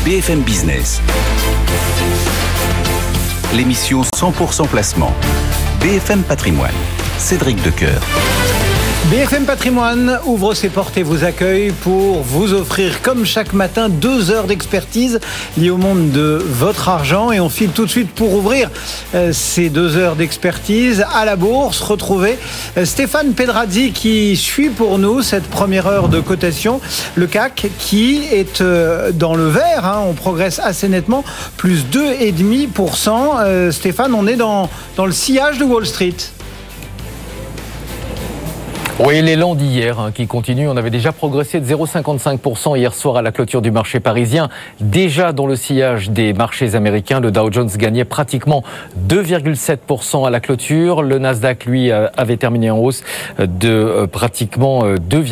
BFM Business. L'émission 100% placement. BFM Patrimoine. Cédric Decoeur. BFM Patrimoine ouvre ses portes et vous accueille pour vous offrir, comme chaque matin, 2 heures d'expertise liées au monde de votre argent. Et on file tout de suite pour ouvrir ces 2 heures d'expertise à la bourse. Retrouvez Stéphane Pedrazzi qui suit pour nous cette première heure de cotation. Le CAC qui est dans le vert, on progresse assez nettement, plus 2,5%. Stéphane, on est dans le sillage de Wall Street. Oui, l'élan d'hier qui continue. On avait déjà progressé de 0,55% hier soir à la clôture du marché parisien. Déjà dans le sillage des marchés américains, le Dow Jones gagnait pratiquement 2,7% à la clôture. Le Nasdaq, lui, avait terminé en hausse de pratiquement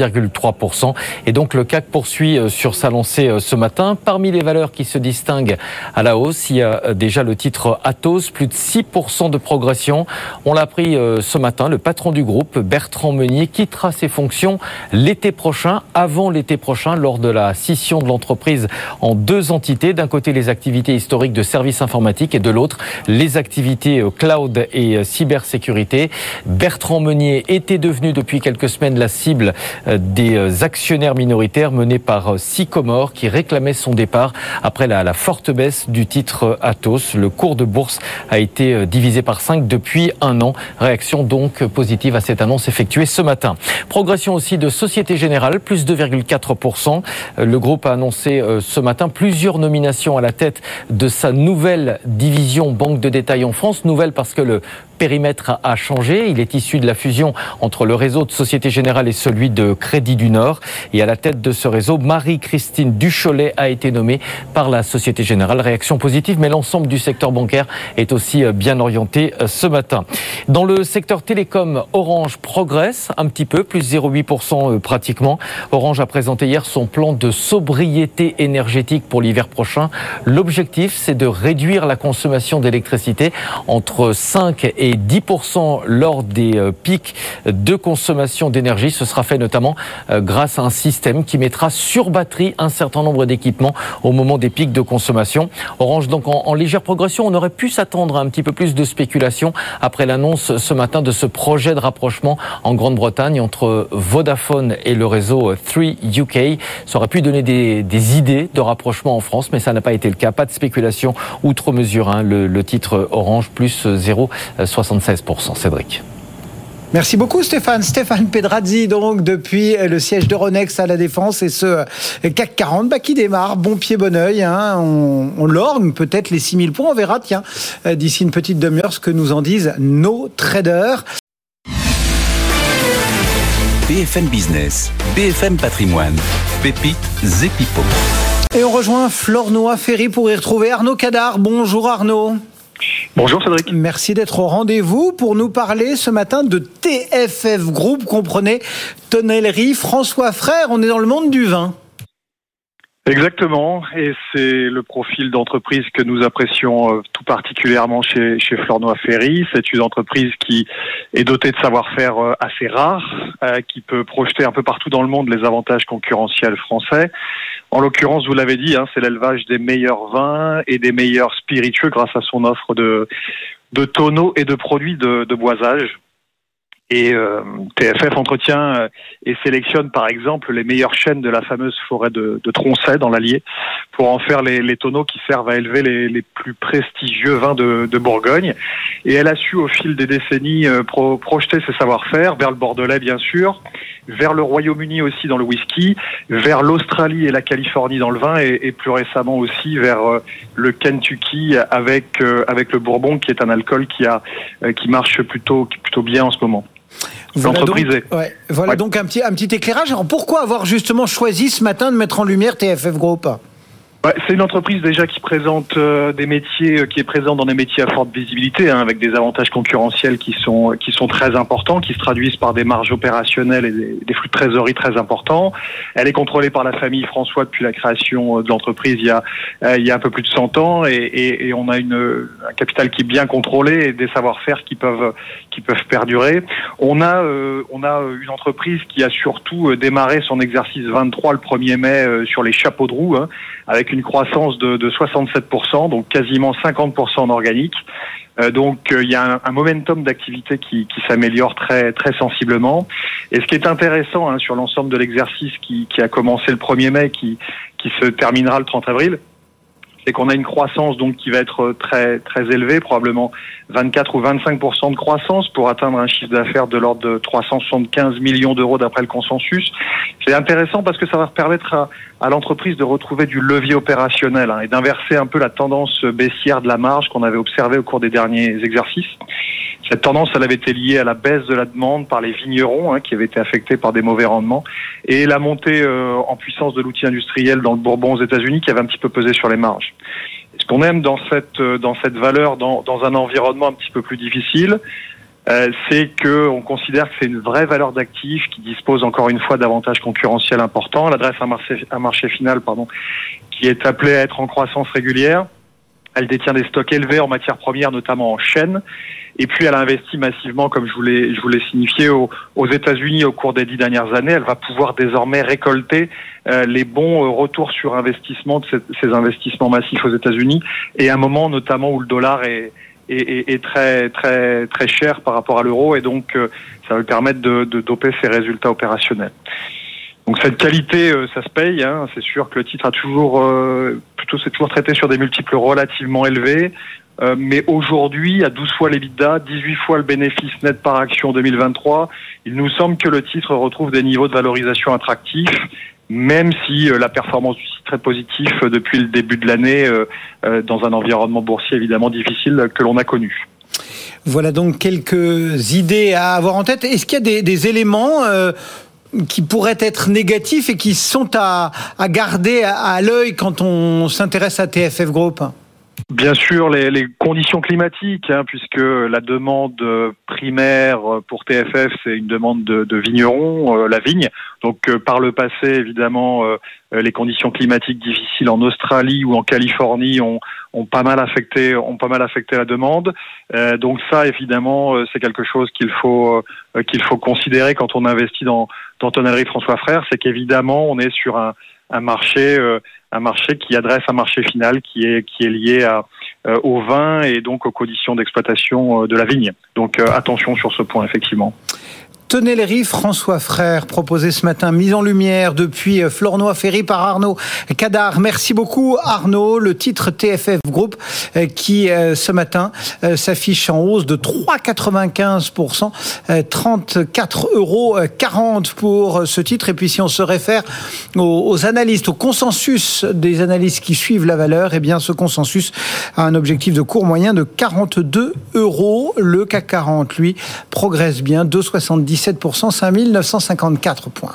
2,3%. Et donc le CAC poursuit sur sa lancée ce matin. Parmi les valeurs qui se distinguent à la hausse, il y a déjà le titre Atos, plus de 6% de progression. On l'a appris ce matin, le patron du groupe, Bertrand Meunier, quittera ses fonctions l'été prochain, avant l'été prochain, lors de la scission de l'entreprise en 2 entités. D'un côté, les activités historiques de services informatiques et de l'autre, les activités cloud et cybersécurité. Bertrand Meunier était devenu depuis quelques semaines la cible des actionnaires minoritaires menés par Sycomore qui réclamaient son départ après la forte baisse du titre Atos. Le cours de bourse a été divisé par 5 depuis 1 an. Réaction donc positive à cette annonce effectuée ce matin. Progression aussi de Société Générale, plus 2,4%. Le groupe a annoncé ce matin plusieurs nominations à la tête de sa nouvelle division banque de détail en France. Nouvelle parce que le périmètre a changé. Il est issu de la fusion entre le réseau de Société Générale et celui de Crédit du Nord. Et à la tête de ce réseau, Marie-Christine Ducholet a été nommée par la Société Générale. Réaction positive, mais l'ensemble du secteur bancaire est aussi bien orienté ce matin. Dans le secteur télécom, Orange progresse un petit peu, plus 0,8% pratiquement. Orange a présenté hier son plan de sobriété énergétique pour l'hiver prochain. L'objectif, c'est de réduire la consommation d'électricité entre 5 et 10% lors des pics de consommation d'énergie. Ce sera fait notamment grâce à un système qui mettra sur batterie un certain nombre d'équipements au moment des pics de consommation. Orange donc en légère progression. On aurait pu s'attendre à un petit peu plus de spéculation après l'annonce ce matin de ce projet de rapprochement en Grande-Bretagne entre Vodafone et le réseau 3UK. Ça aurait pu donner des idées de rapprochement en France, mais ça n'a pas été le cas. Pas de spéculation outre mesure. Le titre Orange plus 0,76%. Cédric. Merci beaucoup Stéphane. Stéphane Pedrazzi, donc, depuis le siège d'Euronext à la Défense et ce CAC 40 qui démarre, bon pied, bon oeil. On lorgne peut-être les 6000 points. On verra, d'ici une petite demi-heure, ce que nous en disent nos traders. BFM Business, BFM Patrimoine, pépites et pipeaux. Et on rejoint Flornoy-Ferry pour y retrouver Arnaud Cadart. Bonjour Arnaud. Bonjour Cédric. Merci d'être au rendez-vous pour nous parler ce matin de TFF Group. Comprenez, tonnellerie, François Frère, on est dans le monde du vin. Exactement, et c'est le profil d'entreprise que nous apprécions tout particulièrement chez Flornoy-Ferry. C'est une entreprise qui est dotée de savoir-faire assez rare, qui peut projeter un peu partout dans le monde les avantages concurrentiels français. En l'occurrence, vous l'avez dit, c'est l'élevage des meilleurs vins et des meilleurs spiritueux grâce à son offre de tonneaux et de produits de boisage. Et TFF entretient et sélectionne par exemple les meilleures chênes de la fameuse forêt de Troncet dans l'Allier pour en faire les tonneaux qui servent à élever les plus prestigieux vins de Bourgogne. Et elle a su au fil des décennies projeter ses savoir-faire vers le Bordelais bien sûr, vers le Royaume-Uni aussi dans le whisky, vers l'Australie et la Californie dans le vin et plus récemment aussi vers le Kentucky avec le Bourbon qui est un alcool qui marche plutôt bien en ce moment. Voilà donc un petit éclairage. Alors pourquoi avoir justement choisi ce matin de mettre en lumière TFF Group ? C'est une entreprise déjà qui présente des métiers, qui est présente dans des métiers à forte visibilité, avec des avantages concurrentiels qui sont très importants, qui se traduisent par des marges opérationnelles et des flux de trésorerie très importants. Elle est contrôlée par la famille François depuis la création de l'entreprise il y a un peu plus de 100 ans et on a un capital qui est bien contrôlé et des savoir-faire qui peuvent perdurer. On a une entreprise qui a surtout démarré son exercice 23 le 1er mai sur les chapeaux de roue, avec avec une croissance de 67%, donc quasiment 50% en organique. Donc il y a un momentum d'activité qui s'améliore très très sensiblement. Et ce qui est intéressant sur l'ensemble de l'exercice qui a commencé le 1er mai, qui se terminera le 30 avril, c'est qu'on a une croissance donc qui va être très très élevée, probablement 24 ou 25% de croissance pour atteindre un chiffre d'affaires de l'ordre de 375 millions d'euros d'après le consensus. C'est intéressant parce que ça va permettre à l'entreprise de retrouver du levier opérationnel et d'inverser un peu la tendance baissière de la marge qu'on avait observée au cours des derniers exercices. Cette tendance, elle avait été liée à la baisse de la demande par les vignerons qui avaient été affectés par des mauvais rendements et la montée en puissance de l'outil industriel dans le Bourbon aux États-Unis qui avait un petit peu pesé sur les marges. Et ce qu'on aime dans cette valeur, dans un environnement un petit peu plus difficile, c'est que on considère que c'est une vraie valeur d'actif qui dispose encore une fois d'avantages concurrentiels importants. Elle adresse un marché final, qui est appelé à être en croissance régulière. Elle détient des stocks élevés en matières premières, notamment en chêne. Et puis, elle a investi massivement, comme je vous l'ai signifié, aux États-Unis au cours des 10 dernières années. Elle va pouvoir désormais récolter les bons retours sur investissement de ces investissements massifs aux États-Unis. Et à un moment, notamment, où le dollar est très très très cher par rapport à l'euro, et donc ça va lui permettre de doper ses résultats opérationnels. Donc cette qualité, ça se paye. C'est sûr que le titre a c'est toujours traité sur des multiples relativement élevés. Mais aujourd'hui, à 12 fois l'EBITDA, 18 fois le bénéfice net par action 2023, il nous semble que le titre retrouve des niveaux de valorisation attractifs, même si la performance du titre est positive depuis le début de l'année, dans un environnement boursier évidemment difficile que l'on a connu. Voilà donc quelques idées à avoir en tête. Est-ce qu'il y a des éléments qui pourraient être négatifs et qui sont à garder à l'œil quand on s'intéresse à TFF Group ? Bien sûr, les conditions climatiques, puisque la demande primaire pour TFF, c'est une demande de vignerons, la vigne. Donc, par le passé, évidemment, les conditions climatiques difficiles en Australie ou en Californie ont pas mal affecté la demande. Donc ça, évidemment, c'est quelque chose qu'il faut considérer quand on investit dans Tonnellerie François Frères. C'est qu'évidemment, on est sur un marché qui adresse un marché final qui est lié au vin et donc aux conditions d'exploitation de la vigne. Donc attention sur ce point, effectivement. Tonnellerie François Frères, proposé ce matin, mise en lumière depuis Flornoy-Ferry par Arnaud Cadart. Merci beaucoup Arnaud. Le titre TFF Group qui ce matin s'affiche en hausse de 3,95%, 34,40 € pour ce titre. Et puis si on se réfère aux analystes, au consensus des analystes qui suivent la valeur, eh bien ce consensus a un objectif de cours moyen de 42 €. Le CAC 40, lui, progresse bien, 2,77%, 5 954 points.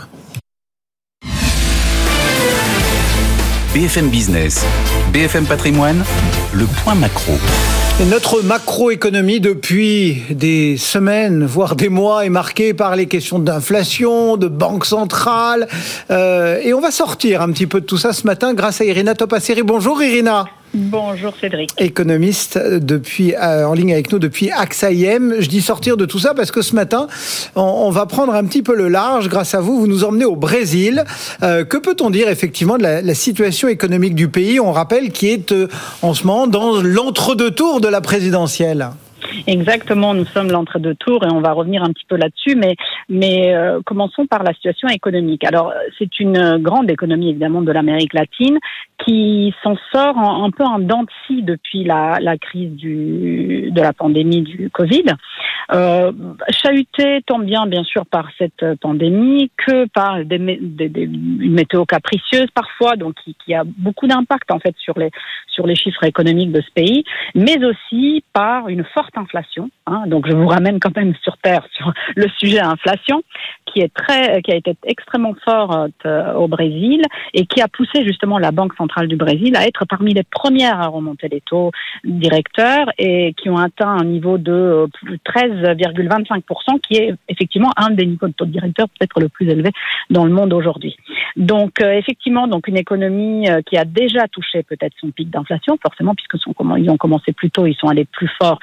BFM Business, BFM Patrimoine, le point macro. Et notre macroéconomie depuis des semaines, voire des mois, est marquée par les questions d'inflation, de banque centrale. Et on va sortir un petit peu de tout ça ce matin grâce à Irina Topasseri. Bonjour Irina. Bonjour Cédric. Économiste en ligne avec nous depuis AXA IM. Je dis sortir de tout ça parce que ce matin, on va prendre un petit peu le large. Grâce à vous, vous nous emmenez au Brésil. Que peut-on dire effectivement de la situation économique du pays ? On rappelle qui est en ce moment dans l'entre-deux tours de la présidentielle. Exactement, nous sommes l'entre-deux tours et on va revenir un petit peu là-dessus, mais commençons par la situation économique. Alors, c'est une grande économie évidemment de l'Amérique latine qui s'en sort un peu en dents de scie depuis la crise de la pandémie du Covid. Chahuté tant bien sûr par cette pandémie que par une météo capricieuse parfois, donc qui a beaucoup d'impact en fait sur les chiffres économiques de ce pays, mais aussi par une forte inflation. Donc je vous ramène quand même sur terre sur le sujet inflation qui a été extrêmement forte au Brésil et qui a poussé justement la Banque centrale du Brésil à être parmi les premières à remonter les taux directeurs et qui ont atteint un niveau de 13,25%, qui est effectivement un des niveaux de taux directeurs peut-être le plus élevé dans le monde aujourd'hui. Donc effectivement, donc une économie qui a déjà touché peut-être son pic d'inflation, forcément puisque ils ont commencé plus tôt, ils sont allés plus fort sur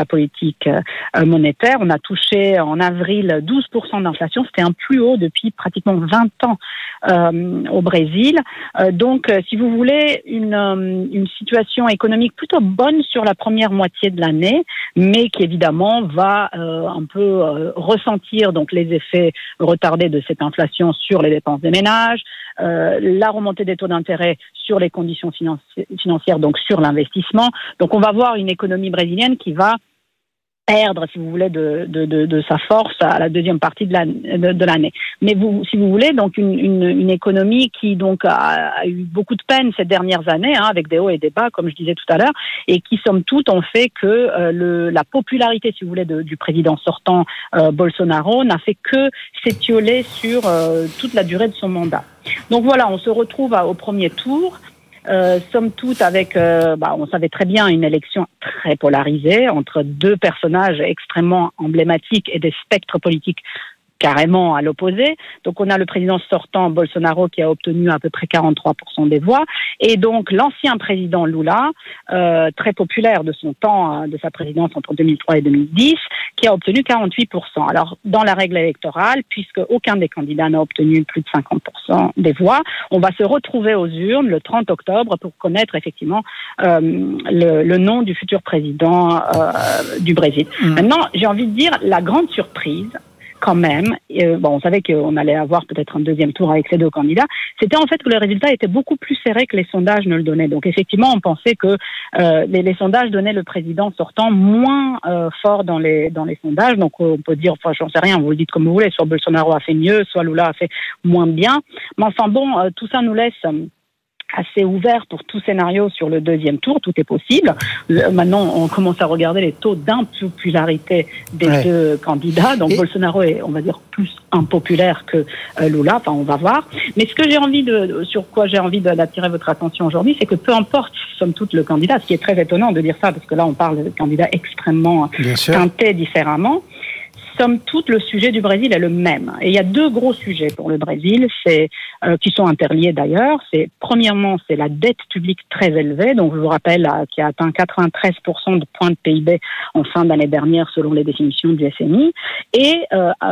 la politique monétaire. On a touché en avril 12% d'inflation. C'était un plus haut depuis pratiquement 20 ans au Brésil. Donc, si vous voulez, une situation économique plutôt bonne sur la première moitié de l'année, mais qui évidemment va un peu ressentir donc les effets retardés de cette inflation sur les dépenses des ménages, la remontée des taux d'intérêt sur les conditions financières, donc sur l'investissement. Donc on va voir une économie brésilienne qui va perdre, si vous voulez, de sa force à la deuxième partie de l'année. Mais si vous voulez, donc une économie qui donc a eu beaucoup de peine ces dernières années, avec des hauts et des bas, comme je disais tout à l'heure, et qui somme toute ont fait que la popularité, si vous voulez, du président sortant Bolsonaro n'a fait que s'étioler sur toute la durée de son mandat. Donc voilà, on se retrouve au premier tour. Somme toute avec, on savait très bien, une élection très polarisée entre deux personnages extrêmement emblématiques et des spectres politiques carrément à l'opposé. Donc on a le président sortant Bolsonaro qui a obtenu à peu près 43% des voix, et donc l'ancien président Lula, très populaire de son temps, de sa présidence entre 2003 et 2010, qui a obtenu 48%. Alors dans la règle électorale, puisque aucun des candidats n'a obtenu plus de 50% des voix, on va se retrouver aux urnes le 30 octobre pour connaître effectivement le nom du futur président du Brésil. Maintenant, j'ai envie de dire, la grande surprise, quand même, on savait qu'on allait avoir peut-être un deuxième tour avec ces deux candidats, c'était en fait que le résultat était beaucoup plus serré que les sondages ne le donnaient. Donc effectivement, on pensait que les sondages donnaient le président sortant moins fort dans les sondages. Donc on peut dire, j'en sais rien, vous le dites comme vous voulez, soit Bolsonaro a fait mieux, soit Lula a fait moins bien. Mais enfin bon, tout ça nous laisse assez ouvert pour tout scénario sur le deuxième tour, tout est possible. Maintenant, on commence à regarder les taux d'impopularité des deux candidats. Donc Bolsonaro est, on va dire, plus impopulaire que Lula. Enfin, on va voir. Mais ce que sur quoi j'ai envie d'attirer votre attention aujourd'hui, c'est que peu importe, somme toute, le candidat, ce qui est très étonnant de dire ça, parce que là, on parle de candidats extrêmement teintés différemment. Somme toute, le sujet du Brésil est le même. Et il y a deux gros sujets pour le Brésil, qui sont interliés d'ailleurs. Premièrement, c'est la dette publique très élevée. Donc, je vous rappelle, qui a atteint 93% de points de PIB en fin d'année dernière, selon les définitions du FMI. Et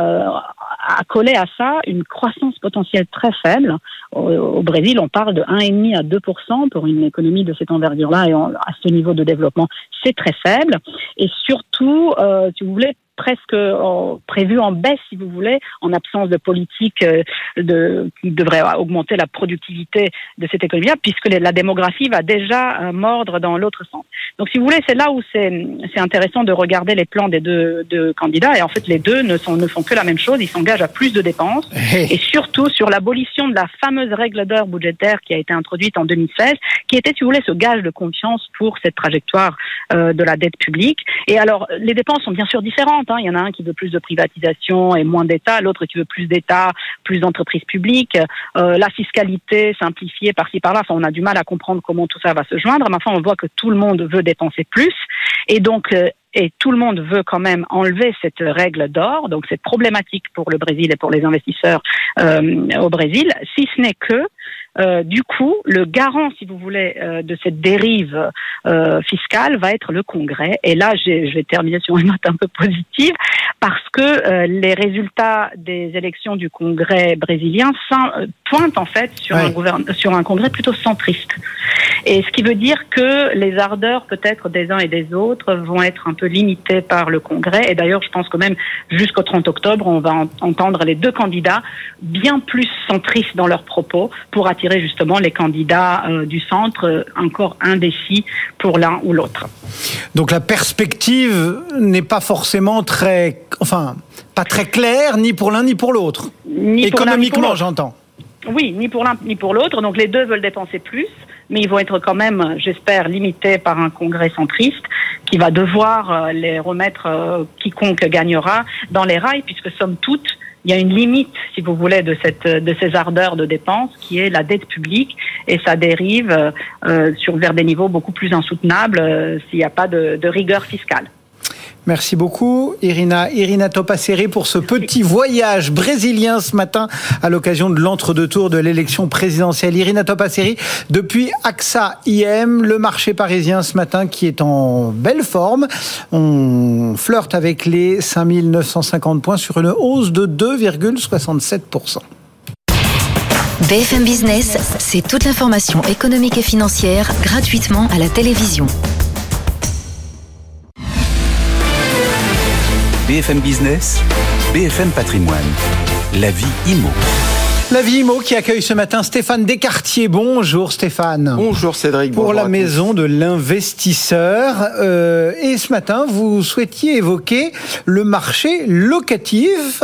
accolé à ça, une croissance potentielle très faible. Au Brésil, on parle de 1,5 à 2% pour une économie de cette envergure-là, et à ce niveau de développement, c'est très faible. Et surtout, si vous voulez, presque prévu en baisse, si vous voulez, en absence de politique qui devrait augmenter la productivité de cette économie-là, puisque la démographie va déjà mordre dans l'autre sens. Donc, si vous voulez, c'est là où c'est intéressant de regarder les plans des deux candidats. Et en fait, les deux ne font que la même chose. Ils s'engagent à plus de dépenses, et surtout sur l'abolition de la fameuse règle d'or budgétaire qui a été introduite en 2016, qui était, si vous voulez, ce gage de confiance pour cette trajectoire de la dette publique. Et alors, les dépenses sont bien sûr différentes. Il y en a un qui veut plus de privatisation et moins d'État, l'autre qui veut plus d'État, plus d'entreprises publiques, la fiscalité simplifiée par-ci par-là. Enfin, on a du mal à comprendre comment tout ça va se joindre, mais enfin, on voit que tout le monde veut dépenser plus, et donc et tout le monde veut quand même enlever cette règle d'or. Donc c'est problématique pour le Brésil et pour les investisseurs au Brésil, si ce n'est que du coup, le garant, si vous voulez, de cette dérive fiscale va être le Congrès. Et là, je vais terminer sur une note un peu positive, parce que les résultats des élections du Congrès brésilien pointent en fait sur un Congrès plutôt centriste. Et ce qui veut dire que les ardeurs peut-être des uns et des autres vont être un peu limitées par le Congrès. Et d'ailleurs, je pense que même jusqu'au 30 octobre, on va entendre les deux candidats bien plus centristes dans leurs propos pour attirer justement les candidats du centre encore indécis pour l'un ou l'autre. Donc la perspective n'est pas forcément pas très claire, ni pour l'un ni pour l'autre. Économiquement, j'entends. Oui, ni pour l'un ni pour l'autre. Donc les deux veulent dépenser plus, mais ils vont être quand même, j'espère, limités par un Congrès centriste qui va devoir les remettre, quiconque gagnera, dans les rails, puisque somme toute, il y a une limite, si vous voulez, de ces ardeurs de dépenses, qui est la dette publique, et ça dérive vers des niveaux beaucoup plus insoutenables s'il n'y a pas de rigueur fiscale. Merci beaucoup, Irina Topasseri, pour ce petit voyage brésilien ce matin à l'occasion de l'entre-deux tours de l'élection présidentielle. Irina Topasseri, depuis AXA IM, le marché parisien ce matin qui est en belle forme. On flirte avec les 5950 points sur une hausse de 2,67%. BFM Business, c'est toute l'information économique et financière gratuitement à la télévision. BFM Business, BFM Patrimoine, la vie IMO. La vie IMO qui accueille ce matin Stéphane Descartiers. Bonjour Stéphane. Bonjour Cédric. Pour la maison de l'investisseur. Et ce matin, vous souhaitiez évoquer le marché locatif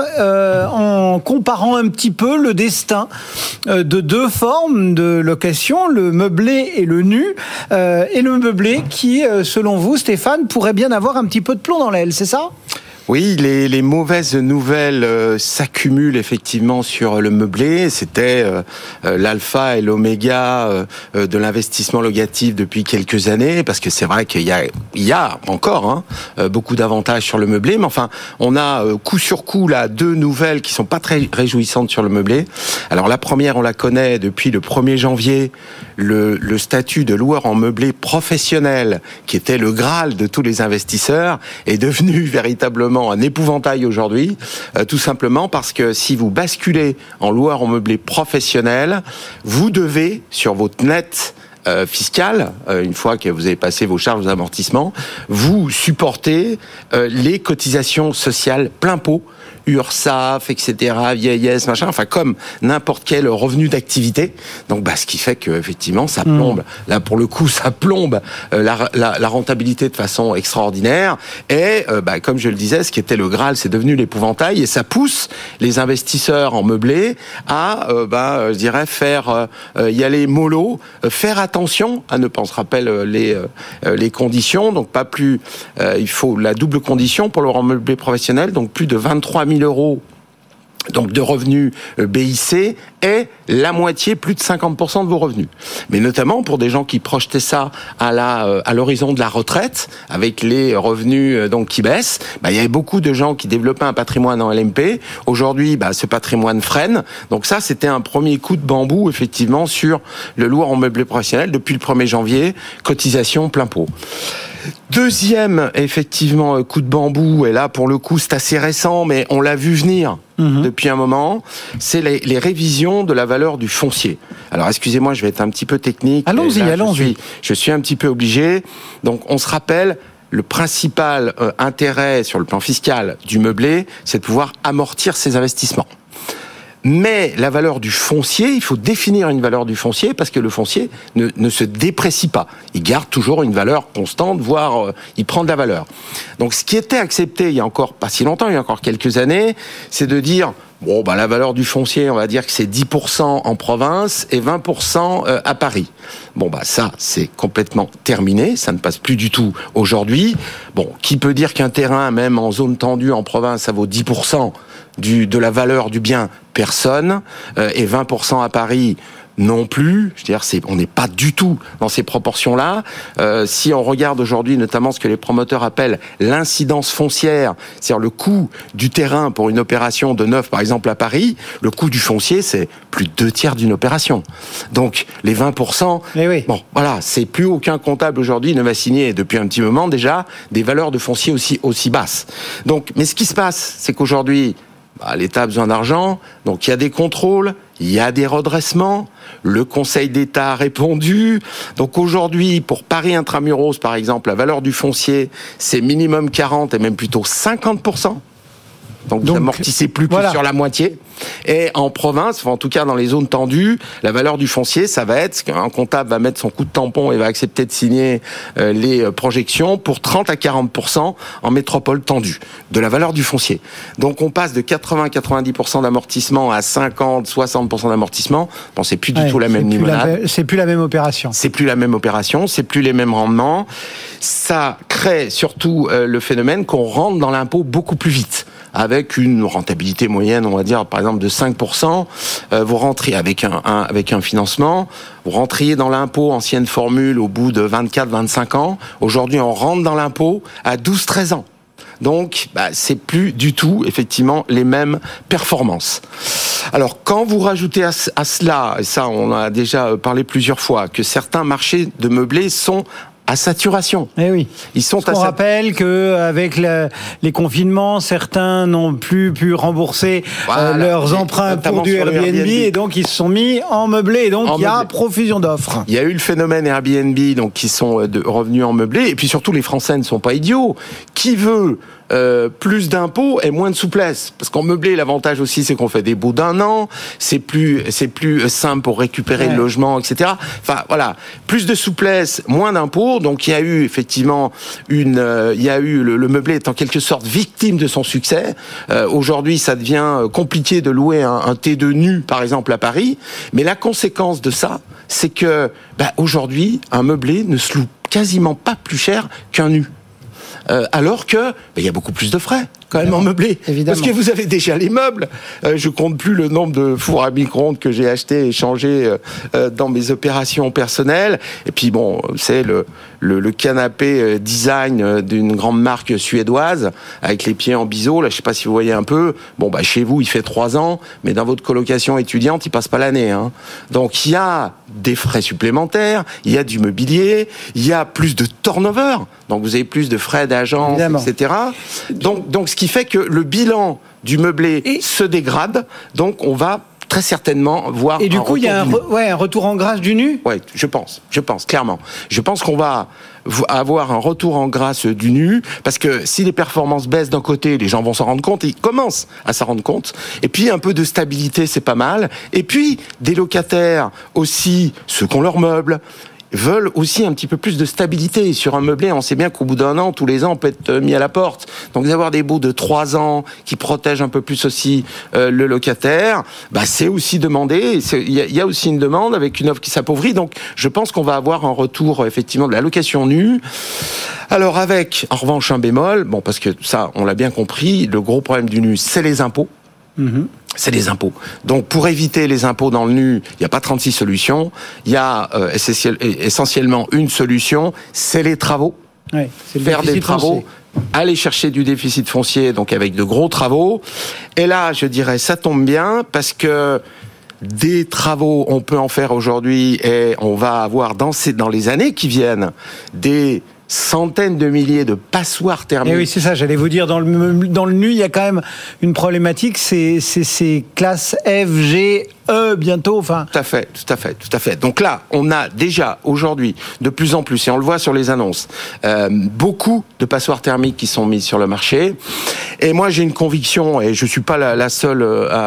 en comparant un petit peu le destin de deux formes de location, le meublé et le nu. Et le meublé qui, selon vous Stéphane, pourrait bien avoir un petit peu de plomb dans l'aile, c'est ça ? Oui, les mauvaises nouvelles s'accumulent effectivement sur le meublé. C'était l'alpha et l'oméga de l'investissement locatif depuis quelques années, parce que c'est vrai qu'il y a encore beaucoup d'avantages sur le meublé, mais enfin, on a coup sur coup là deux nouvelles qui sont pas très réjouissantes sur le meublé. Alors la première, on la connaît depuis le 1er janvier, le statut de loueur en meublé professionnel, qui était le Graal de tous les investisseurs, est devenu véritablement un épouvantail aujourd'hui, tout simplement parce que si vous basculez en loueur en meublé professionnel, vous devez, sur votre net fiscal, une fois que vous avez passé vos charges, vos amortissements, vous supportez les cotisations sociales plein pot, URSSAF, etc., vieillesse, machin, enfin comme n'importe quel revenu d'activité. Donc ce qui fait que effectivement ça plombe. Là pour le coup ça plombe la rentabilité de façon extraordinaire. Et comme je le disais, ce qui était le Graal, c'est devenu l'épouvantail, et ça pousse les investisseurs en meublé à je dirais faire y aller mollo, faire attention à ne pas, on se rappelle les conditions, donc pas plus il faut la double condition pour le meublé professionnel, donc plus de 23 000 euros donc de revenus BIC et la moitié, plus de 50% de vos revenus. Mais notamment pour des gens qui projetaient ça à l'horizon de la retraite, avec les revenus donc qui baissent, il y avait beaucoup de gens qui développaient un patrimoine en LMP. Aujourd'hui, ce patrimoine freine. Donc ça, c'était un premier coup de bambou effectivement sur le loueur en meublé professionnel depuis le 1er janvier, cotisation plein pot. Deuxième, effectivement, coup de bambou, et là, pour le coup, c'est assez récent, mais on l'a vu venir depuis un moment, c'est les révisions de la valeur du foncier. Alors, excusez-moi, je vais être un petit peu technique. Allons-y. Je suis un petit peu obligé. Donc, on se rappelle, le principal intérêt sur le plan fiscal du meublé, c'est de pouvoir amortir ses investissements. Mais la valeur du foncier, il faut définir une valeur du foncier, parce que le foncier ne se déprécie pas. Il garde toujours une valeur constante, voire il prend de la valeur. Donc ce qui était accepté il y a encore pas si longtemps, il y a encore quelques années, c'est de dire la valeur du foncier, on va dire que c'est 10% en province et 20% à Paris. Ça, c'est complètement terminé, ça ne passe plus du tout aujourd'hui. Qui peut dire qu'un terrain, même en zone tendue en province, ça vaut 10% de la valeur du bien? Personne. Et 20% à Paris, non plus. Je veux dire, on n'est pas du tout dans ces proportions-là. Si on regarde aujourd'hui notamment ce que les promoteurs appellent l'incidence foncière, c'est-à-dire le coût du terrain pour une opération de neuf, par exemple à Paris, le coût du foncier, c'est plus de 2/3 d'une opération. Donc les 20%, c'est plus aucun comptable aujourd'hui ne va signer depuis un petit moment déjà des valeurs de foncier aussi basses. Donc, mais ce qui se passe, c'est qu'aujourd'hui, l'État a besoin d'argent, donc il y a des contrôles, il y a des redressements, le Conseil d'État a répondu. Donc aujourd'hui, pour Paris Intramuros, par exemple, la valeur du foncier, c'est minimum 40 et même plutôt 50%. Donc vous amortissez plus que sur la moitié. Et en province, en tout cas dans les zones tendues, la valeur du foncier, ça va être qu'un comptable va mettre son coup de tampon et va accepter de signer les projections pour 30 à 40% en métropole tendue de la valeur du foncier. Donc on passe de 80-90% d'amortissement à 50-60% d'amortissement. C'est plus du tout la même limonade. C'est plus la même opération. C'est plus la même opération, c'est plus les mêmes rendements. Ça crée surtout le phénomène qu'on rentre dans l'impôt beaucoup plus vite, avec une rentabilité moyenne, on va dire, par exemple, de 5%. Vous rentrez avec un financement, vous rentriez dans l'impôt, ancienne formule, au bout de 24-25 ans. Aujourd'hui, on rentre dans l'impôt à 12-13 ans. Donc, c'est plus du tout, effectivement, les mêmes performances. Alors, quand vous rajoutez à cela, et ça, on en a déjà parlé plusieurs fois, que certains marchés de meublés sont à saturation. Eh oui. On rappelle qu'avec les confinements, certains n'ont plus pu rembourser leurs emprunts pour du Airbnb et donc ils se sont mis en meublé. Et donc il y a profusion d'offres. Il y a eu le phénomène Airbnb, donc qui sont revenus en meublé. Et puis surtout, les Français ne sont pas idiots. Qui veut plus d'impôts et moins de souplesse, parce qu'en meublé, l'avantage aussi, c'est qu'on fait des baux d'un an, c'est plus simple pour récupérer le logement, etc. Enfin voilà, plus de souplesse, moins d'impôts. Donc il y a eu effectivement le meublé est en quelque sorte victime de son succès. Aujourd'hui, ça devient compliqué de louer un T2 nu, par exemple à Paris. Mais la conséquence de ça, c'est que aujourd'hui, un meublé ne se loue quasiment pas plus cher qu'un nu. Alors que il y a beaucoup plus de frais quand même en meublé. Évidemment. Parce que vous avez déjà les meubles. Je compte plus le nombre de fours à micro-ondes que j'ai achetés et changés dans mes opérations personnelles. Et puis bon, c'est le canapé design d'une grande marque suédoise avec les pieds en biseau. Là, je sais pas si vous voyez un peu. Bon, chez vous, il fait 3 ans, mais dans votre colocation étudiante, il passe pas l'année. Donc, il y a des frais supplémentaires, il y a du mobilier, il y a plus de turnover. Donc, vous avez plus de frais d'agence, etc. Donc, ce qui fait que le bilan du meublé se dégrade. Donc, on va très certainement voir. Et du coup, il y a un retour en grâce du nu. Ouais, je pense clairement. Je pense qu'on va avoir un retour en grâce du nu, parce que si les performances baissent d'un côté, les gens vont s'en rendre compte, et ils commencent à s'en rendre compte. Et puis un peu de stabilité, c'est pas mal. Et puis des locataires aussi, ceux qui ont leurs meubles, veulent aussi un petit peu plus de stabilité. Sur un meublé, on sait bien qu'au bout d'un an, tous les ans, on peut être mis à la porte. Donc d'avoir des baux de 3 ans qui protègent un peu plus aussi le locataire, c'est aussi demandé. Il y a aussi une demande avec une offre qui s'appauvrit. Donc je pense qu'on va avoir un retour effectivement de la location nue. Alors avec, en revanche, un bémol, parce que ça, on l'a bien compris, le gros problème du nu, c'est les impôts. C'est les impôts. Donc, pour éviter les impôts dans le nu, il n'y a pas 36 solutions. Il y a essentiellement une solution, c'est les travaux. C'est faire des travaux, aller chercher du déficit foncier, donc avec de gros travaux. Et là, je dirais, ça tombe bien, parce que des travaux, on peut en faire aujourd'hui, et on va avoir dans les années qui viennent des centaines de milliers de passoires thermiques. Et oui, c'est ça, j'allais vous dire, dans le nu, il y a quand même une problématique, c'est classes F, G, E bientôt, enfin. Tout à fait. Donc là, on a déjà aujourd'hui, de plus en plus, et on le voit sur les annonces, beaucoup de passoires thermiques qui sont mises sur le marché. Et moi, j'ai une conviction, et je suis pas la seule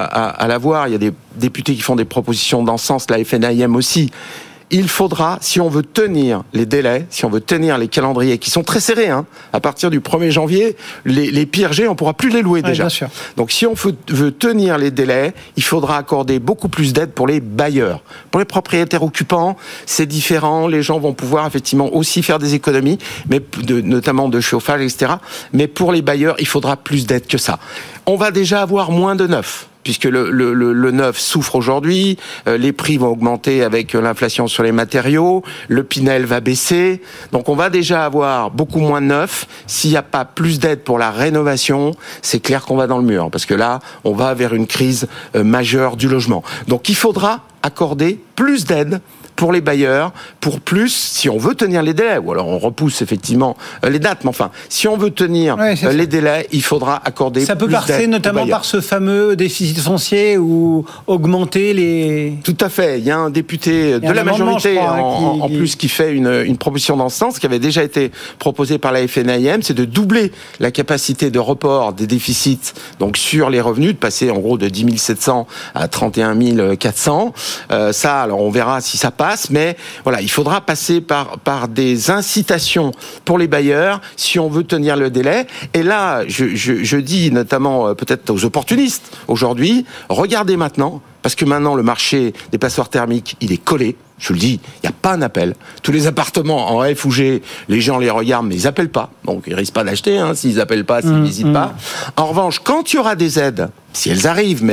à l'avoir, il y a des députés qui font des propositions dans ce sens, la FNAIM aussi. Il faudra, si on veut tenir les délais, si on veut tenir les calendriers qui sont très serrés, à partir du 1er janvier, les pires G, on pourra plus les louer déjà. Bien sûr. Donc si on veut tenir les délais, il faudra accorder beaucoup plus d'aides pour les bailleurs. Pour les propriétaires occupants, c'est différent. Les gens vont pouvoir effectivement aussi faire des économies, mais notamment de chauffage, etc. Mais pour les bailleurs, il faudra plus d'aides que ça. On va déjà avoir moins de neuf, puisque le neuf souffre aujourd'hui, les prix vont augmenter avec l'inflation sur les matériaux, le Pinel va baisser, donc on va déjà avoir beaucoup moins de neuf. S'il n'y a pas plus d'aide pour la rénovation, c'est clair qu'on va dans le mur, parce que là, on va vers une crise majeure du logement. Donc il faudra accorder plus d'aide pour les bailleurs, pour plus, si on veut tenir les délais, ou alors on repousse effectivement les dates, mais enfin, si on veut tenir les délais, il faudra accorder plus d'aide. Ça peut passer notamment par ce fameux déficit foncier ou augmenter les... Tout à fait, il y a un député de la majorité en plus qui fait une proposition dans ce sens, qui avait déjà été proposée par la FNAIM, c'est de doubler la capacité de report des déficits donc sur les revenus, de passer en gros de 10 700 à 31 400. Ça, alors on verra si ça passe, mais voilà, il faudra passer par des incitations pour les bailleurs si on veut tenir le délai. Et là, je dis notamment peut-être aux opportunistes aujourd'hui, regardez maintenant, parce que maintenant le marché des passoires thermiques, il est collé. Je le dis, il n'y a pas un appel. Tous les appartements en F ou G, les gens les regardent, mais ils appellent pas. Donc ils risquent pas d'acheter, s'ils appellent pas, s'ils visitent pas. En revanche, quand il y aura des aides, si elles arrivent, mais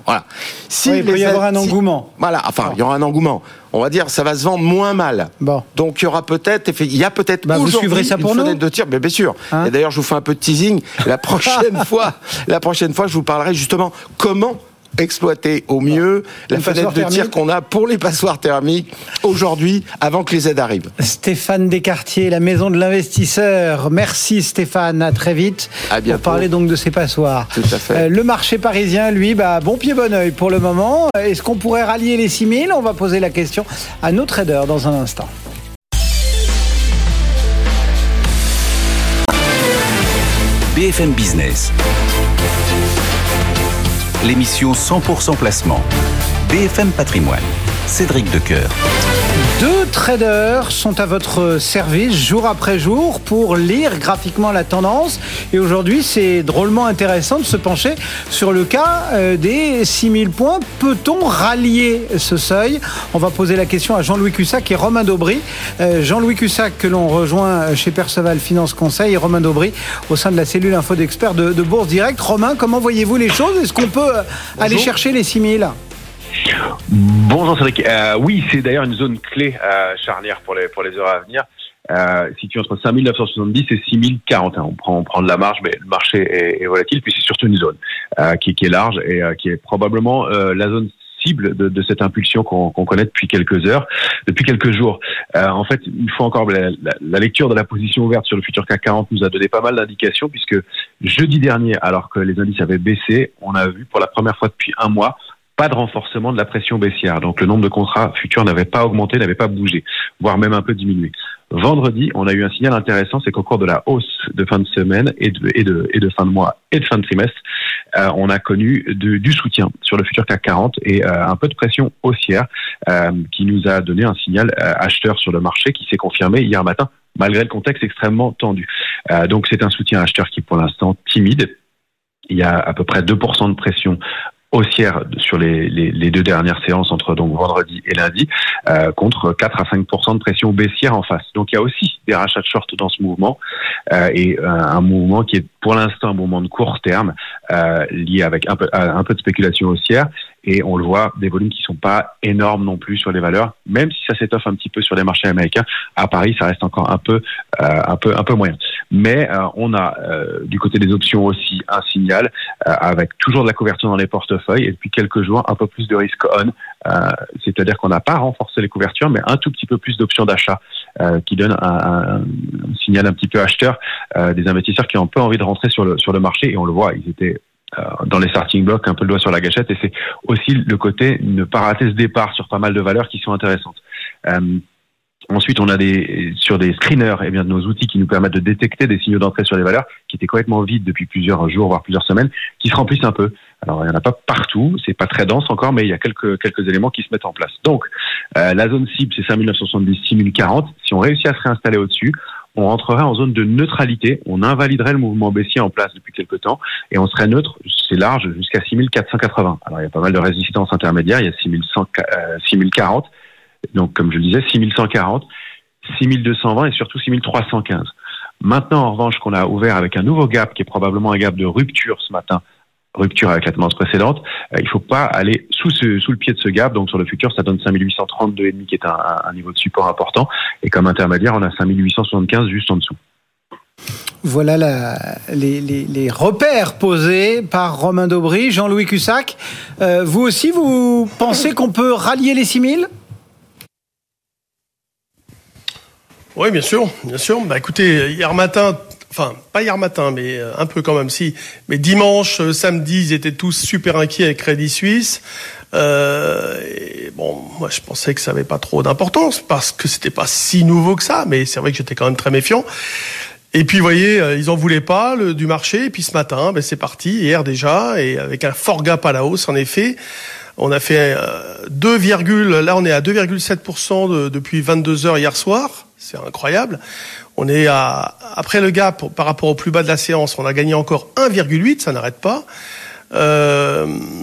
Voilà. Si il peut y avoir un engouement. Voilà, enfin, il y aura un engouement. On va dire, ça va se vendre moins mal. Bon. Donc, il y a peut-être vous suivrez ça pour une nous fenêtre de tir, mais bien sûr. Et d'ailleurs, je vous fais un peu de teasing. La prochaine fois, je vous parlerai justement comment exploiter au mieux la fenêtre de tir qu'on a pour les passoires thermiques aujourd'hui, avant que les aides arrivent. Stéphane Descartiers, la maison de l'investisseur. Merci Stéphane, à très vite. À bientôt. Pour parler donc de ces passoires. Tout à fait. Le marché parisien, lui, bon pied bon oeil pour le moment. Est-ce qu'on pourrait rallier les 6000 ? On va poser la question à nos traders dans un instant. BFM Business. L'émission 100% placement. BFM Patrimoine. Cédric Decoeur. Deux traders sont à votre service jour après jour pour lire graphiquement la tendance. Et aujourd'hui, c'est drôlement intéressant de se pencher sur le cas des 6000 points. Peut-on rallier ce seuil ? On va poser la question à Jean-Louis Cussac et Romain Daubry. Jean-Louis Cussac que l'on rejoint chez Perceval Finance Conseil et Romain Daubry au sein de la cellule info d'experts de Bourse Direct. Romain, comment voyez-vous les choses ? Est-ce qu'on peut aller chercher les 6000 ? Bonjour Cédric. Oui, c'est d'ailleurs une zone clé charnière pour les heures à venir. Située entre 5970 et 6040. On prend de la marge, mais le marché est volatile. Puis c'est surtout une zone qui est large et qui est probablement la zone cible de cette impulsion qu'on connaît depuis quelques heures, depuis quelques jours. En fait, une fois encore, la lecture de la position ouverte sur le futur CAC 40 nous a donné pas mal d'indications, puisque jeudi dernier, alors que les indices avaient baissé, on a vu pour la première fois depuis un mois pas de renforcement de la pression baissière. Donc le nombre de contrats futurs n'avait pas augmenté, n'avait pas bougé, voire même un peu diminué. Vendredi, on a eu un signal intéressant, c'est qu'au cours de la hausse de fin de semaine et de fin de mois et de fin de trimestre, on a connu du soutien sur le futur CAC 40 et un peu de pression haussière qui nous a donné un signal acheteur sur le marché qui s'est confirmé hier matin, malgré le contexte extrêmement tendu. Donc c'est un soutien acheteur qui est pour l'instant timide. Il y a à peu près 2% de pression haussière sur les deux dernières séances entre donc vendredi et lundi, contre 4 à 5% de pression baissière en face. Donc il y a aussi des rachats de short dans ce mouvement et un mouvement qui est pour l'instant un mouvement de court terme lié avec un peu de spéculation haussière. Et on le voit, des volumes qui sont pas énormes non plus sur les valeurs, même si ça s'étoffe un petit peu sur les marchés américains. À Paris, ça reste encore un peu moyen. Mais on a du côté des options aussi un signal avec toujours de la couverture dans les portefeuilles et depuis quelques jours un peu plus de risk on, c'est-à-dire qu'on n'a pas renforcé les couvertures, mais un tout petit peu plus d'options d'achat qui donne un signal un petit peu acheteur des investisseurs qui ont un peu envie de rentrer sur le marché. Et on le voit, ils étaient dans les starting blocks, un peu le doigt sur la gâchette, et c'est aussi le côté ne pas rater ce départ sur pas mal de valeurs qui sont intéressantes. Ensuite, on a sur des screeners, de nos outils qui nous permettent de détecter des signaux d'entrée sur les valeurs qui étaient complètement vides depuis plusieurs jours, voire plusieurs semaines, qui se remplissent un peu. Alors, il n'y en a pas partout, c'est pas très dense encore, mais il y a quelques éléments qui se mettent en place. Donc, la zone cible, c'est 5970, 6040. Si on réussit à se réinstaller au-dessus, on rentrerait en zone de neutralité, on invaliderait le mouvement baissier en place depuis quelques temps et on serait neutre, c'est large, jusqu'à 6480. Alors il y a pas mal de résistances intermédiaires, il y a 6040, donc comme je le disais, 6140, 6220 et surtout 6315. Maintenant en revanche qu'on a ouvert avec un nouveau gap qui est probablement un gap de rupture ce matin, rupture avec la tendance précédente, il ne faut pas aller sous le pied de ce gap. Donc sur le futur, ça donne 5832,5 qui est un niveau de support important. Et comme intermédiaire, on a 5875 juste en dessous. Voilà les repères posés par Romain Daubry. Jean-Louis Cussac, vous aussi, vous pensez qu'on peut rallier les 6000 ? Oui, bien sûr. Écoutez, hier matin... Enfin, pas hier matin, mais un peu quand même, si. Mais dimanche, samedi, ils étaient tous super inquiets avec Crédit Suisse. Et bon, moi, je pensais que ça avait pas trop d'importance parce que c'était pas si nouveau que ça, mais c'est vrai que j'étais quand même très méfiant. Et puis, vous voyez, ils en voulaient pas du marché. Et puis ce matin, c'est parti, hier déjà, et avec un fort gap à la hausse, en effet. On a fait là, on est à 2,7% depuis 22 heures hier soir. C'est incroyable. On est après le gap par rapport au plus bas de la séance, on a gagné encore 1,8, ça n'arrête pas.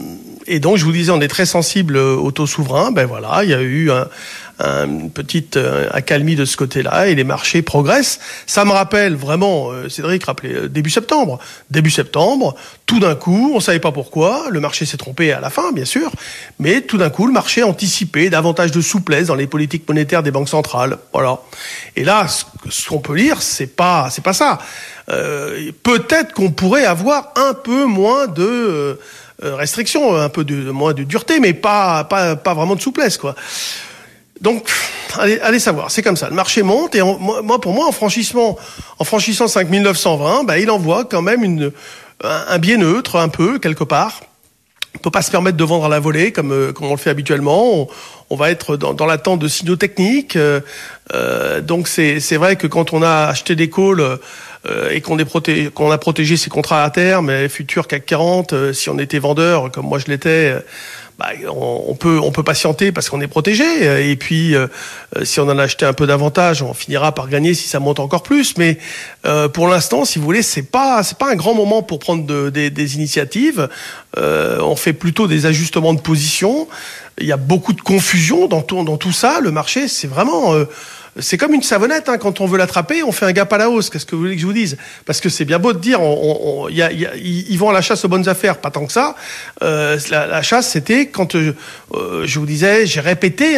Et donc, je vous disais, on est très sensible au taux souverain. Ben voilà, il y a eu une petite accalmie de ce côté-là et les marchés progressent. Ça me rappelle vraiment, Cédric rappelait début septembre. Début septembre, tout d'un coup, on savait pas pourquoi, le marché s'est trompé à la fin, bien sûr, mais tout d'un coup, le marché anticipait davantage de souplesse dans les politiques monétaires des banques centrales. Voilà. Et là, ce qu'on peut lire, c'est pas ça. Peut-être qu'on pourrait avoir un peu moins de restrictions, un peu moins de dureté, mais pas vraiment de souplesse, quoi. Donc, allez savoir, c'est comme ça. Le marché monte et pour moi, en franchissant 5920, il envoie quand même un biais neutre, un peu, quelque part. On peut pas se permettre de vendre à la volée comme on le fait habituellement. On va être dans l'attente de signaux techniques. Donc c'est vrai que quand on a acheté des calls et qu'on a protégé ses contrats à terme, futurs CAC 40, si on était vendeur comme moi je l'étais, on peut patienter parce qu'on est protégé. Et puis si on en a acheté un peu davantage, on finira par gagner si ça monte encore plus. Mais pour l'instant, si vous voulez, c'est pas un grand moment pour prendre des initiatives. On fait plutôt des ajustements de position. Il y a beaucoup de confusion dans tout ça. Le marché, c'est vraiment c'est comme une savonnette, hein. Quand on veut l'attraper, on fait un gap à la hausse. Qu'est-ce que vous voulez que je vous dise? Parce que c'est bien beau de dire, ils vont à la chasse aux bonnes affaires, pas tant que ça. La chasse, c'était quand je vous disais, j'ai répété,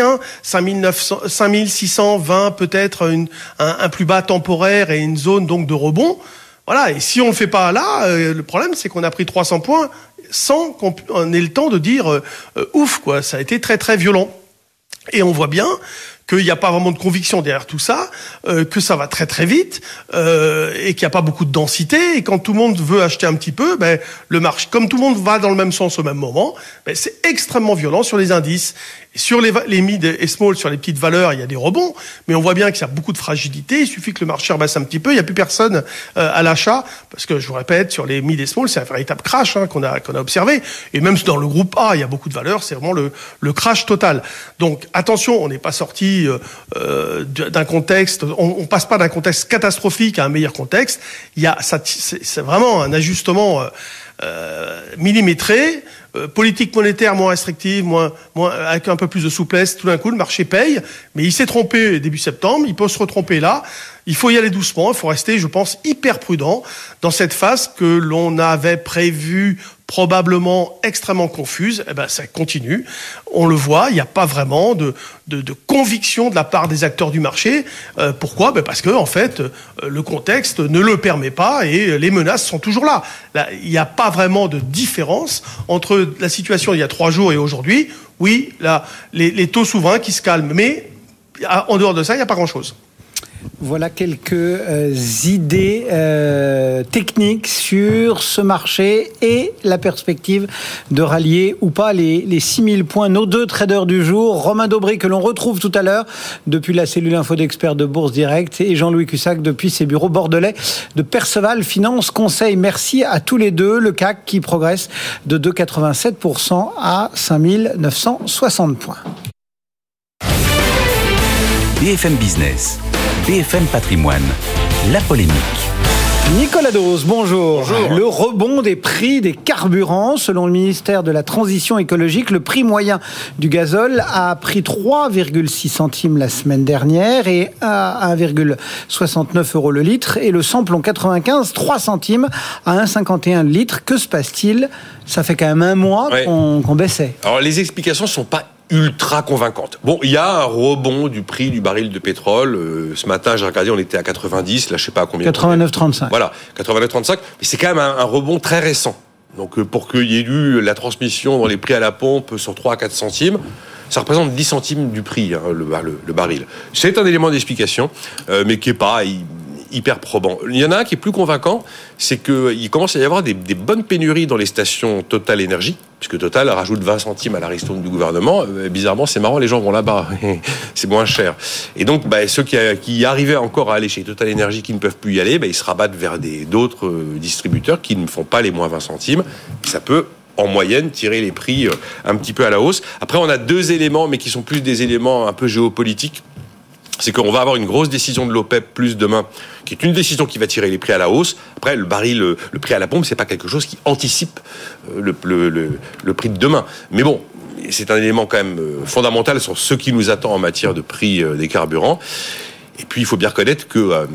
5620 peut-être un plus bas temporaire et une zone donc de rebond. Voilà. Et si on le fait pas là, le problème c'est qu'on a pris 300 points sans qu'on ait le temps de dire ouf, quoi. Ça a été très très violent. Et on voit bien qu'il n'y a pas vraiment de conviction derrière tout ça, que ça va très très vite, et qu'il n'y a pas beaucoup de densité. Et quand tout le monde veut acheter un petit peu, le marché, comme tout le monde va dans le même sens au même moment, c'est extrêmement violent sur les indices. Et sur les mid et small, sur les petites valeurs, il y a des rebonds, mais on voit bien qu'il y a beaucoup de fragilité. Il suffit que le marché rebaisse un petit peu, il n'y a plus personne à l'achat, parce que je vous répète, sur les mid et small, c'est un véritable crash qu'on a observé. Et même dans le groupe A, il y a beaucoup de valeurs, c'est vraiment le crash total. Donc attention, on n'est pas sorti d'un contexte, on passe pas d'un contexte catastrophique à un meilleur contexte. C'est vraiment un ajustement millimétré. Politique monétaire moins restrictive, moins avec un peu plus de souplesse, tout d'un coup le marché paye, mais il s'est trompé début septembre, il peut se retromper là. Il faut y aller doucement, il faut rester, je pense, hyper prudent dans cette phase que l'on avait prévue probablement extrêmement confuse. Ça continue. On le voit, il n'y a pas vraiment de conviction de la part des acteurs du marché. Pourquoi ? Parce que en fait, le contexte ne le permet pas et les menaces sont toujours là. Il n'y a pas vraiment de différence entre la situation il y a 3 jours et aujourd'hui. Oui, là, les taux souverains qui se calment, mais en dehors de ça, il n'y a pas grand-chose. Voilà quelques idées techniques sur ce marché et la perspective de rallier ou pas les 6000 points. Nos 2 traders du jour, Romain Daubry que l'on retrouve tout à l'heure depuis la cellule info d'experts de Bourse Direct et Jean-Louis Cussac depuis ses bureaux bordelais de Perceval Finance Conseil. Merci à tous les deux. Le CAC qui progresse de 2,87% à 5960 points. BFM Business, BFM Patrimoine, la polémique. Nicolas Dose, bonjour. Le rebond des prix des carburants. Selon le ministère de la Transition écologique, le prix moyen du gazole a pris 3,6 centimes la semaine dernière et à 1,69 € le litre. Et le samplon 95, 3 centimes à 1,51 le litre. Que se passe-t-il ? Ça fait quand même un mois qu'on baissait. Alors les explications ne sont pas ultra convaincante. Bon, il y a un rebond du prix du baril de pétrole. Ce matin, j'ai regardé, on était à 90, là je sais pas à combien. 89,35. Voilà, 89,35. Mais c'est quand même un rebond très récent. Donc pour qu'il y ait eu la transmission dans les prix à la pompe sur 3 à 4 centimes, ça représente 10 centimes du prix, le baril. C'est un élément d'explication, mais qui est pas hyper probant. Il y en a un qui est plus convaincant, c'est qu'il commence à y avoir des bonnes pénuries dans les stations Total Énergie, puisque Total rajoute 20 centimes à la ristourne du gouvernement. Bizarrement, c'est marrant, les gens vont là-bas, c'est moins cher. Et donc, ceux qui arrivaient encore à aller chez Total Énergie, qui ne peuvent plus y aller, ils se rabattent vers d'autres distributeurs qui ne font pas les moins 20 centimes. Ça peut en moyenne, tirer les prix un petit peu à la hausse. Après, on a 2 éléments, mais qui sont plus des éléments un peu géopolitiques. c'est qu'on va avoir une grosse décision de l'OPEP plus demain, qui est une décision qui va tirer les prix à la hausse. Après, le baril, le prix à la pompe, c'est pas quelque chose qui anticipe le prix de demain. Mais bon, c'est un élément quand même fondamental sur ce qui nous attend en matière de prix des carburants. Et puis, il faut bien reconnaître que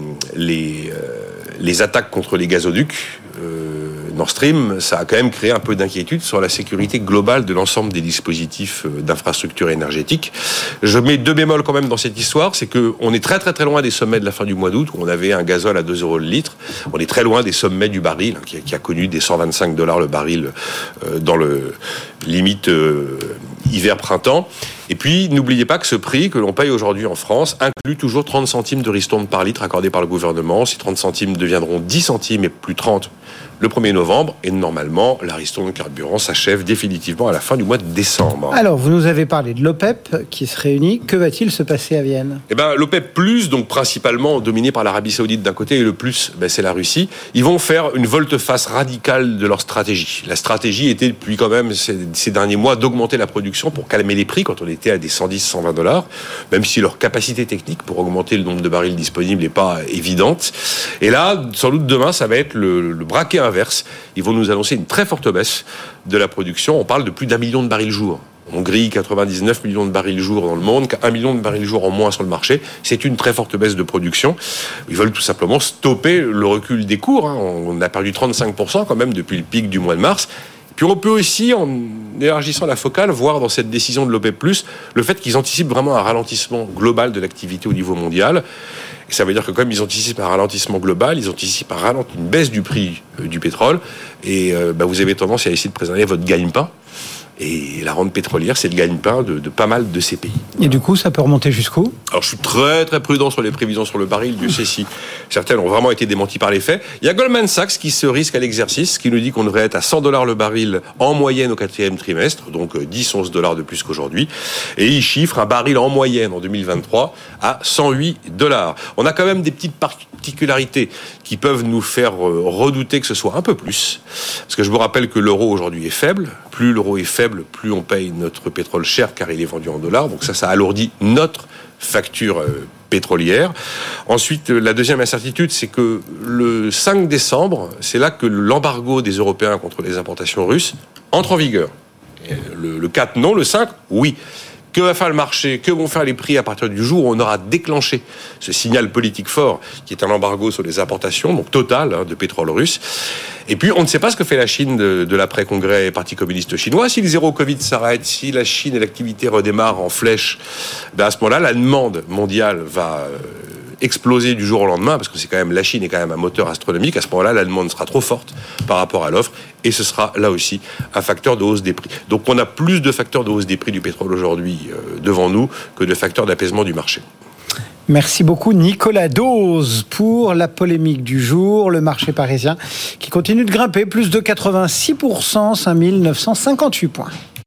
les attaques contre les gazoducs Nord Stream, ça a quand même créé un peu d'inquiétude sur la sécurité globale de l'ensemble des dispositifs d'infrastructure énergétique. Je mets 2 bémols quand même dans cette histoire, c'est qu'on est très très très loin des sommets de la fin du mois d'août, où on avait un gazole à 2 € le litre. On est très loin des sommets du baril, qui a connu des $125 le baril dans le limite hiver-printemps. Et puis, n'oubliez pas que ce prix que l'on paye aujourd'hui en France inclut toujours 30 centimes de ristourne par litre accordé par le gouvernement. Ces 30 centimes deviendront 10 centimes et plus 30 le 1er novembre. Et normalement, la ristourne carburant s'achève définitivement à la fin du mois de décembre. Alors, vous nous avez parlé de l'OPEP qui se réunit. Que va-t-il se passer à Vienne ? Eh ben, l'OPEP+, donc principalement dominé par l'Arabie Saoudite d'un côté, et le plus, c'est la Russie. Ils vont faire une volte-face radicale de leur stratégie. La stratégie était depuis quand même ces derniers mois d'augmenter la production pour calmer les prix quand on était à des $110-$120, même si leur capacité technique pour augmenter le nombre de barils disponibles n'est pas évidente. Et là, sans doute demain, ça va être le braquet inverse. Ils vont nous annoncer une très forte baisse de la production. On parle de plus d'1 million de barils jour. On grille 99 millions de barils jour dans le monde, 1 million de barils jour en moins sur le marché. C'est une très forte baisse de production. Ils veulent tout simplement stopper le recul des cours. On a perdu 35% quand même depuis le pic du mois de mars. Puis on peut aussi, en élargissant la focale, voir dans cette décision de l'OPEP+, le fait qu'ils anticipent vraiment un ralentissement global de l'activité au niveau mondial. Et ça veut dire que comme ils anticipent un ralentissement global, ils anticipent une baisse du prix du pétrole. Et vous avez tendance à essayer de préserver votre gagne-pain. Et la rente pétrolière, c'est le gagne-pain de pas mal de ces pays. Et du coup, ça peut remonter jusqu'où ? Alors, je suis très très prudent sur les prévisions sur le baril. Dieu sait si certaines ont vraiment été démenties par les faits. Il y a Goldman Sachs qui se risque à l'exercice, qui nous dit qu'on devrait être à $100 le baril en moyenne au 4e trimestre, donc 10-11 $ de plus qu'aujourd'hui. Et il chiffre un baril en moyenne en 2023 à $108. On a quand même des petites particularités qui peuvent nous faire redouter que ce soit un peu plus. Parce que je vous rappelle que l'euro aujourd'hui est faible. Plus l'euro est faible, plus on paye notre pétrole cher car il est vendu en dollars. Donc ça alourdit notre facture pétrolière. Ensuite, la deuxième incertitude, c'est que le 5 décembre, c'est là que l'embargo des Européens contre les importations russes entre en vigueur. Le 4, non. Le 5, oui. Que va faire le marché ? Que vont faire les prix à partir du jour où on aura déclenché ce signal politique fort qui est un embargo sur les importations, donc total, de pétrole russe. Et puis, on ne sait pas ce que fait la Chine de l'après-congrès Parti communiste chinois. Si le zéro Covid s'arrête, si la Chine et l'activité redémarrent en flèche, à ce moment-là, la demande mondiale va exploser du jour au lendemain, parce que la Chine est quand même un moteur astronomique. À ce moment-là, la demande sera trop forte par rapport à l'offre, et ce sera là aussi un facteur de hausse des prix. Donc on a plus de facteurs de hausse des prix du pétrole aujourd'hui devant nous que de facteurs d'apaisement du marché. Merci beaucoup Nicolas Dose pour la polémique du jour. Le marché parisien qui continue de grimper, plus de 86%, 5958 points.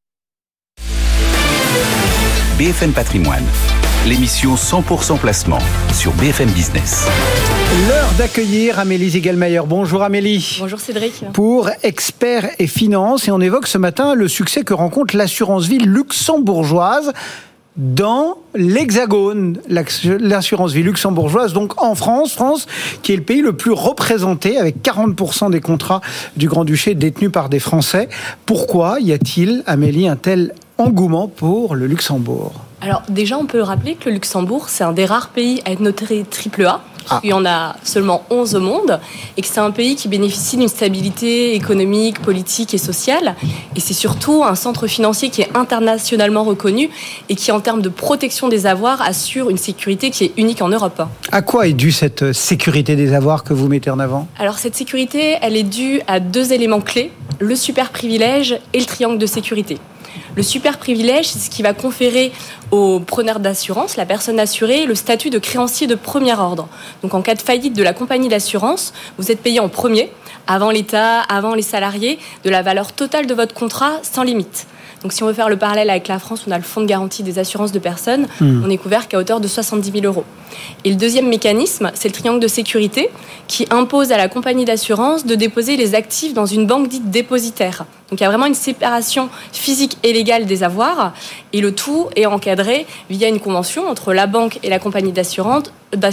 BFM Patrimoine, l'émission 100% placement sur BFM Business. L'heure d'accueillir Amélie Ziegelmeier. Bonjour Amélie. Bonjour Cédric. Pour Experts et Finances, et on évoque ce matin le succès que rencontre l'assurance vie luxembourgeoise dans l'Hexagone, l'assurance vie luxembourgeoise, donc en France qui est le pays le plus représenté avec 40% des contrats du Grand-Duché détenus par des Français. Pourquoi y a-t-il, Amélie, un tel engouement pour le Luxembourg ? Alors déjà, on peut rappeler que le Luxembourg, c'est un des rares pays à être noté AAA. Il y en a seulement 11 au monde, et que c'est un pays qui bénéficie d'une stabilité économique, politique et sociale. Et c'est surtout un centre financier qui est internationalement reconnu et qui, en termes de protection des avoirs, assure une sécurité qui est unique en Europe. À quoi est due cette sécurité des avoirs que vous mettez en avant ? Alors cette sécurité, elle est due à 2 éléments clés, le super privilège et le triangle de sécurité. Le super privilège, c'est ce qui va conférer au preneur d'assurance, la personne assurée, le statut de créancier de premier ordre. Donc en cas de faillite de la compagnie d'assurance, vous êtes payé en premier, avant l'État, avant les salariés, de la valeur totale de votre contrat sans limite. Donc si on veut faire le parallèle avec la France, on a le fonds de garantie des assurances de personnes, on est couvert qu'à hauteur de 70 000 €. Et le deuxième mécanisme, c'est le triangle de sécurité qui impose à la compagnie d'assurance de déposer les actifs dans une banque dite dépositaire. Donc il y a vraiment une séparation physique et légale des avoirs et le tout est encadré via une convention entre la banque et la compagnie d'assurance,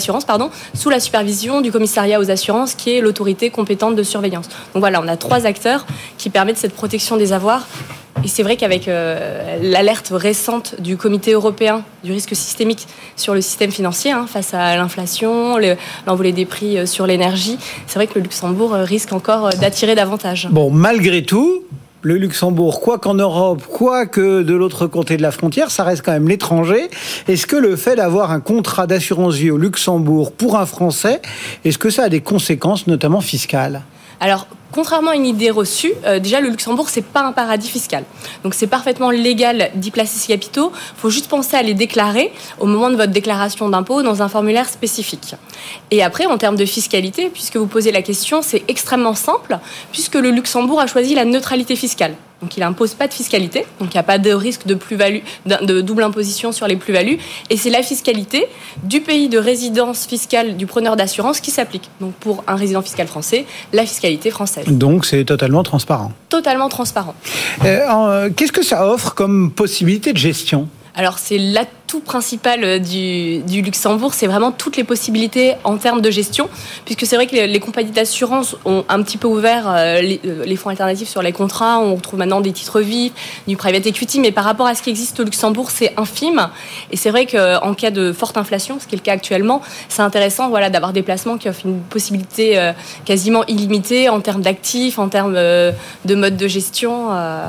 sous la supervision du commissariat aux assurances qui est l'autorité compétente de surveillance. Donc voilà, on a 3 acteurs qui permettent cette protection des avoirs. Et c'est vrai qu'avec l'alerte récente du Comité européen du risque systémique sur le système financier, face à l'inflation, l'envolée des prix sur l'énergie, c'est vrai que le Luxembourg risque encore d'attirer davantage. Bon, malgré tout, le Luxembourg, quoi qu'en Europe, quoi que de l'autre côté de la frontière, ça reste quand même l'étranger. Est-ce que le fait d'avoir un contrat d'assurance vie au Luxembourg pour un Français, est-ce que ça a des conséquences, notamment fiscales ? Alors, contrairement à une idée reçue, déjà le Luxembourg c'est pas un paradis fiscal. Donc c'est parfaitement légal d'y placer ses capitaux. Il faut juste penser à les déclarer au moment de votre déclaration d'impôt dans un formulaire spécifique. Et après, en termes de fiscalité, puisque vous posez la question, c'est extrêmement simple, puisque le Luxembourg a choisi la neutralité fiscale. Donc il n'impose pas de fiscalité, donc il n'y a pas de risque de plus-value, de double imposition sur les plus-values, et c'est la fiscalité du pays de résidence fiscale du preneur d'assurance qui s'applique. Donc pour un résident fiscal français, la fiscalité française. Donc c'est totalement transparent. Totalement transparent. Qu'est-ce que ça offre comme possibilité de gestion ? Alors c'est l'atout principal du Luxembourg, c'est vraiment toutes les possibilités en termes de gestion, puisque c'est vrai que les compagnies d'assurance ont un petit peu ouvert les fonds alternatifs sur les contrats, on retrouve maintenant des titres vifs, du private equity, mais par rapport à ce qui existe au Luxembourg, c'est infime, et c'est vrai qu'en cas de forte inflation, ce qui est le cas actuellement, c'est intéressant d'avoir des placements qui offrent une possibilité quasiment illimitée en termes d'actifs, en termes de mode de gestion.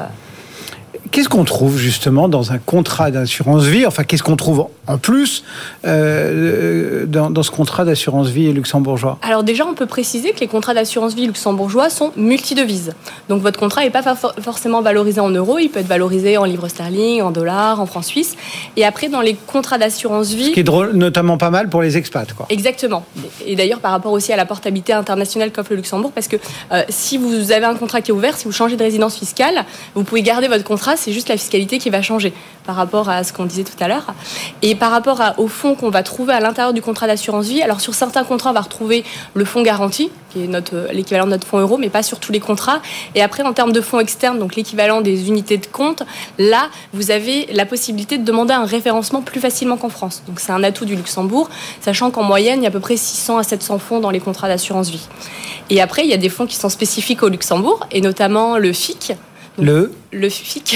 Qu'est-ce qu'on trouve justement dans un contrat d'assurance vie ? Enfin, qu'est-ce qu'on trouve en plus dans ce contrat d'assurance vie luxembourgeois ? Alors déjà, on peut préciser que les contrats d'assurance vie luxembourgeois sont multidevises. Donc votre contrat n'est pas forcément valorisé en euros, il peut être valorisé en livres sterling, en dollars, en francs suisses. Et après, dans les contrats d'assurance vie... Ce qui est drôle, notamment pas mal pour les expats, quoi. Exactement. Et d'ailleurs, par rapport aussi à la portabilité internationale qu'offre le Luxembourg, parce que si vous avez un contrat qui est ouvert, si vous changez de résidence fiscale, vous pouvez garder votre contrat, c'est juste la fiscalité qui va changer par rapport à ce qu'on disait tout à l'heure. Et par rapport au fonds qu'on va trouver à l'intérieur du contrat d'assurance vie, alors sur certains contrats, on va retrouver le fonds garanti, qui est l'équivalent de notre fonds euro, mais pas sur tous les contrats. Et après, en termes de fonds externes, donc l'équivalent des unités de compte, là, vous avez la possibilité de demander un référencement plus facilement qu'en France. Donc c'est un atout du Luxembourg, sachant qu'en moyenne, il y a à peu près 600 à 700 fonds dans les contrats d'assurance vie. Et après, il y a des fonds qui sont spécifiques au Luxembourg, et notamment le FIC. Le FIC,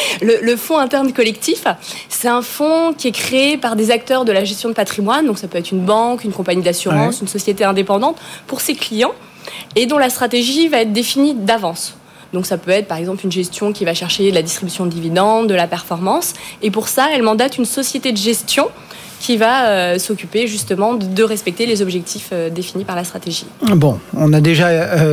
le fonds interne collectif, c'est un fonds qui est créé par des acteurs de la gestion de patrimoine, donc ça peut être une banque, une compagnie d'assurance, une société indépendante, pour ses clients, et dont la stratégie va être définie d'avance. Donc ça peut être par exemple une gestion qui va chercher de la distribution de dividendes, de la performance, et pour ça, elle mandate une société de gestion qui va s'occuper justement de respecter les objectifs définis par la stratégie. Bon, on a déjà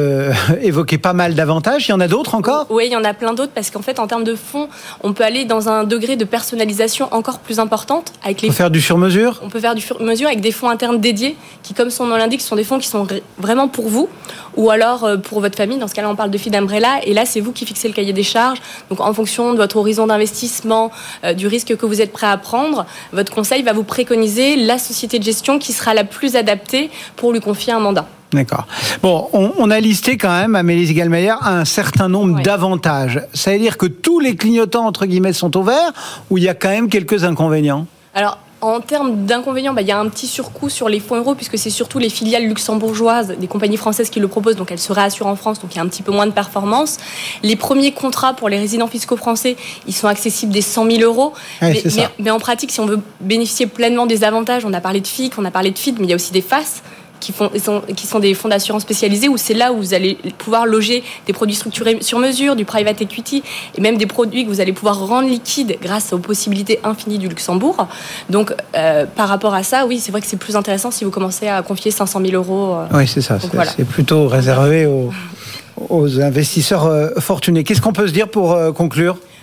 évoqué pas mal d'avantages. Il y en a d'autres encore ? Oui, il y en a plein d'autres parce qu'en fait, en termes de fonds, on peut aller dans un degré de personnalisation encore plus importante. On peut faire du sur-mesure ? On peut faire du sur-mesure avec des fonds internes dédiés qui, comme son nom l'indique, sont des fonds qui sont vraiment pour vous ou alors pour votre famille. Dans ce cas-là, on parle de fee d'umbrella et là, c'est vous qui fixez le cahier des charges. Donc, en fonction de votre horizon d'investissement, du risque que vous êtes prêt à prendre, votre conseil va vous préconiser la société de gestion qui sera la plus adaptée pour lui confier un mandat. D'accord. Bon, on a listé quand même, Amélie Zigalmayer, un certain nombre d'avantages. Ça veut dire que tous les clignotants, entre guillemets, sont au vert ou il y a quand même quelques inconvénients ? Alors, en termes d'inconvénients, il y a un petit surcoût sur les fonds euros puisque c'est surtout les filiales luxembourgeoises des compagnies françaises qui le proposent, donc elles se réassurent en France, donc il y a un petit peu moins de performance. Les premiers contrats pour les résidents fiscaux français, ils sont accessibles des 100 000 €. Mais en pratique, si on veut bénéficier pleinement des avantages, on a parlé de FIC, on a parlé de FID, mais il y a aussi des FAS qui sont des fonds d'assurance spécialisés où c'est là où vous allez pouvoir loger des produits structurés sur mesure, du private equity et même des produits que vous allez pouvoir rendre liquides grâce aux possibilités infinies du Luxembourg. Donc, par rapport à ça, oui, c'est vrai que c'est plus intéressant si vous commencez à confier 500 000 €. Oui, c'est ça. C'est plutôt réservé aux investisseurs fortunés. Qu'est-ce qu'on peut se dire pour conclure ?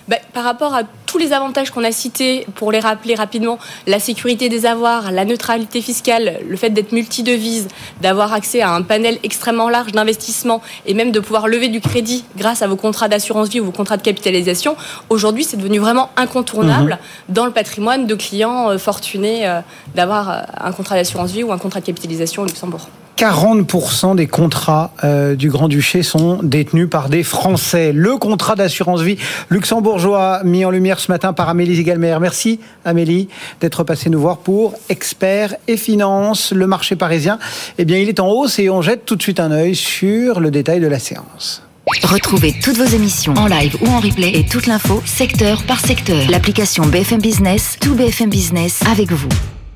Par rapport à tous les avantages qu'on a cités, pour les rappeler rapidement, la sécurité des avoirs, la neutralité fiscale, le fait d'être multidevises, d'avoir accès à un panel extrêmement large d'investissement et même de pouvoir lever du crédit grâce à vos contrats d'assurance vie ou vos contrats de capitalisation, aujourd'hui c'est devenu vraiment incontournable dans le patrimoine de clients fortunés d'avoir un contrat d'assurance vie ou un contrat de capitalisation au Luxembourg. 40% des contrats du Grand-Duché sont détenus par des Français. Le contrat d'assurance vie luxembourgeois mis en lumière ce matin par Amélie Zigalmer. Merci Amélie d'être passée nous voir pour Experts et Finances. Le marché parisien, il est en hausse et on jette tout de suite un œil sur le détail de la séance. Retrouvez toutes vos émissions en live ou en replay et toute l'info secteur par secteur. L'application BFM Business, tout BFM Business avec vous.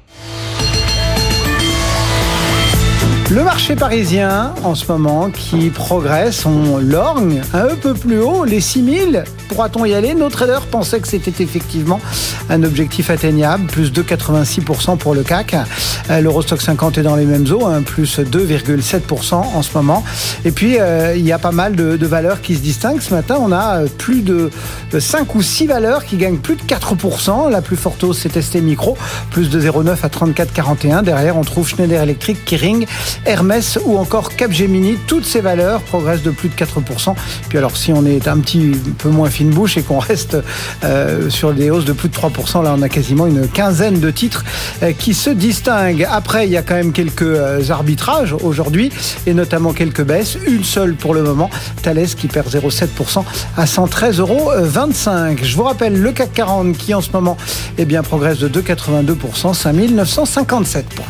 Le marché parisien, en ce moment, qui progresse, on lorgne un peu plus haut, les 6000. Pourra-t-on y aller ? Nos traders pensaient que c'était effectivement un objectif atteignable, plus 2,86% pour le CAC. L'Eurostock 50 est dans les mêmes eaux, plus 2,7% en ce moment. Et puis, il y a pas mal de valeurs qui se distinguent. Ce matin, on a plus de 5 ou 6 valeurs qui gagnent plus de 4%. La plus forte hausse, c'est ST Micro, plus de 0,9 à 34,41. Derrière, on trouve Schneider Electric, Kering, Hermès ou encore Capgemini. Toutes ces valeurs progressent de plus de 4%. Puis alors, si on est un petit peu moins fine bouche et qu'on reste sur des hausses de plus de 3%, là, on a quasiment une quinzaine de titres qui se distinguent. Après, il y a quand même quelques arbitrages aujourd'hui et notamment quelques baisses. Une seule pour le moment, Thales qui perd 0,7% à 113,25 €. Je vous rappelle le CAC 40 qui en ce moment progresse de 2,82%, 5957 points.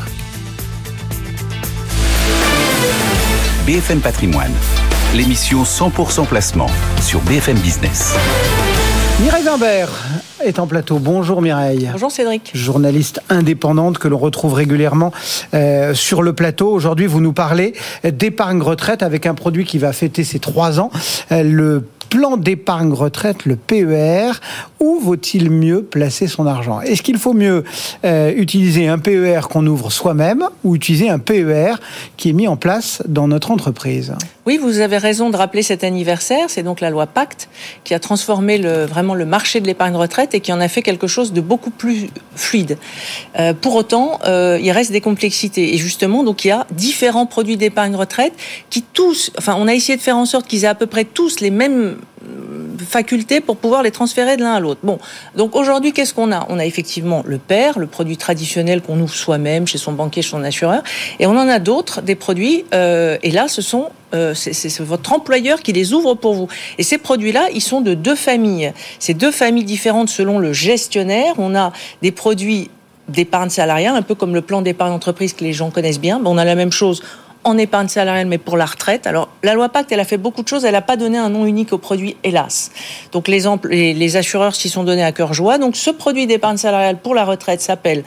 BFM Patrimoine, l'émission 100% placement sur BFM Business. Mireille Wimbert est en plateau. Bonjour Mireille. Bonjour Cédric. Journaliste indépendante que l'on retrouve régulièrement sur le plateau. Aujourd'hui, vous nous parlez d'épargne retraite avec un produit qui va fêter ses 3 ans. Le plan d'épargne retraite, le PER. Où vaut-il mieux placer son argent ? Est-ce qu'il faut mieux utiliser un PER qu'on ouvre soi-même ou utiliser un PER qui est mis en place dans notre entreprise ? Oui, vous avez raison de rappeler cet anniversaire. C'est donc la loi Pacte qui a transformé vraiment le marché de l'épargne retraite et qui en a fait quelque chose de beaucoup plus fluide. Pour autant, il reste des complexités. Et justement, donc il y a différents produits d'épargne retraite qui tous, on a essayé de faire en sorte qu'ils aient à peu près tous les mêmes facultés pour pouvoir les transférer de l'un à l'autre. Bon, donc aujourd'hui, qu'est-ce qu'on a ? On a effectivement le PER, le produit traditionnel qu'on ouvre soi-même chez son banquier, chez son assureur, et on en a d'autres, des produits, et là, c'est votre employeur qui les ouvre pour vous. Et ces produits-là, ils sont de 2 familles. C'est 2 familles différentes selon le gestionnaire. On a des produits d'épargne salariale, un peu comme le plan d'épargne entreprise que les gens connaissent bien. On a la même chose en épargne salariale, mais pour la retraite. Alors, la loi Pacte, elle a fait beaucoup de choses. Elle n'a pas donné un nom unique au produit, hélas. Donc, les assureurs s'y sont donnés à cœur joie. Donc, ce produit d'épargne salariale pour la retraite s'appelle,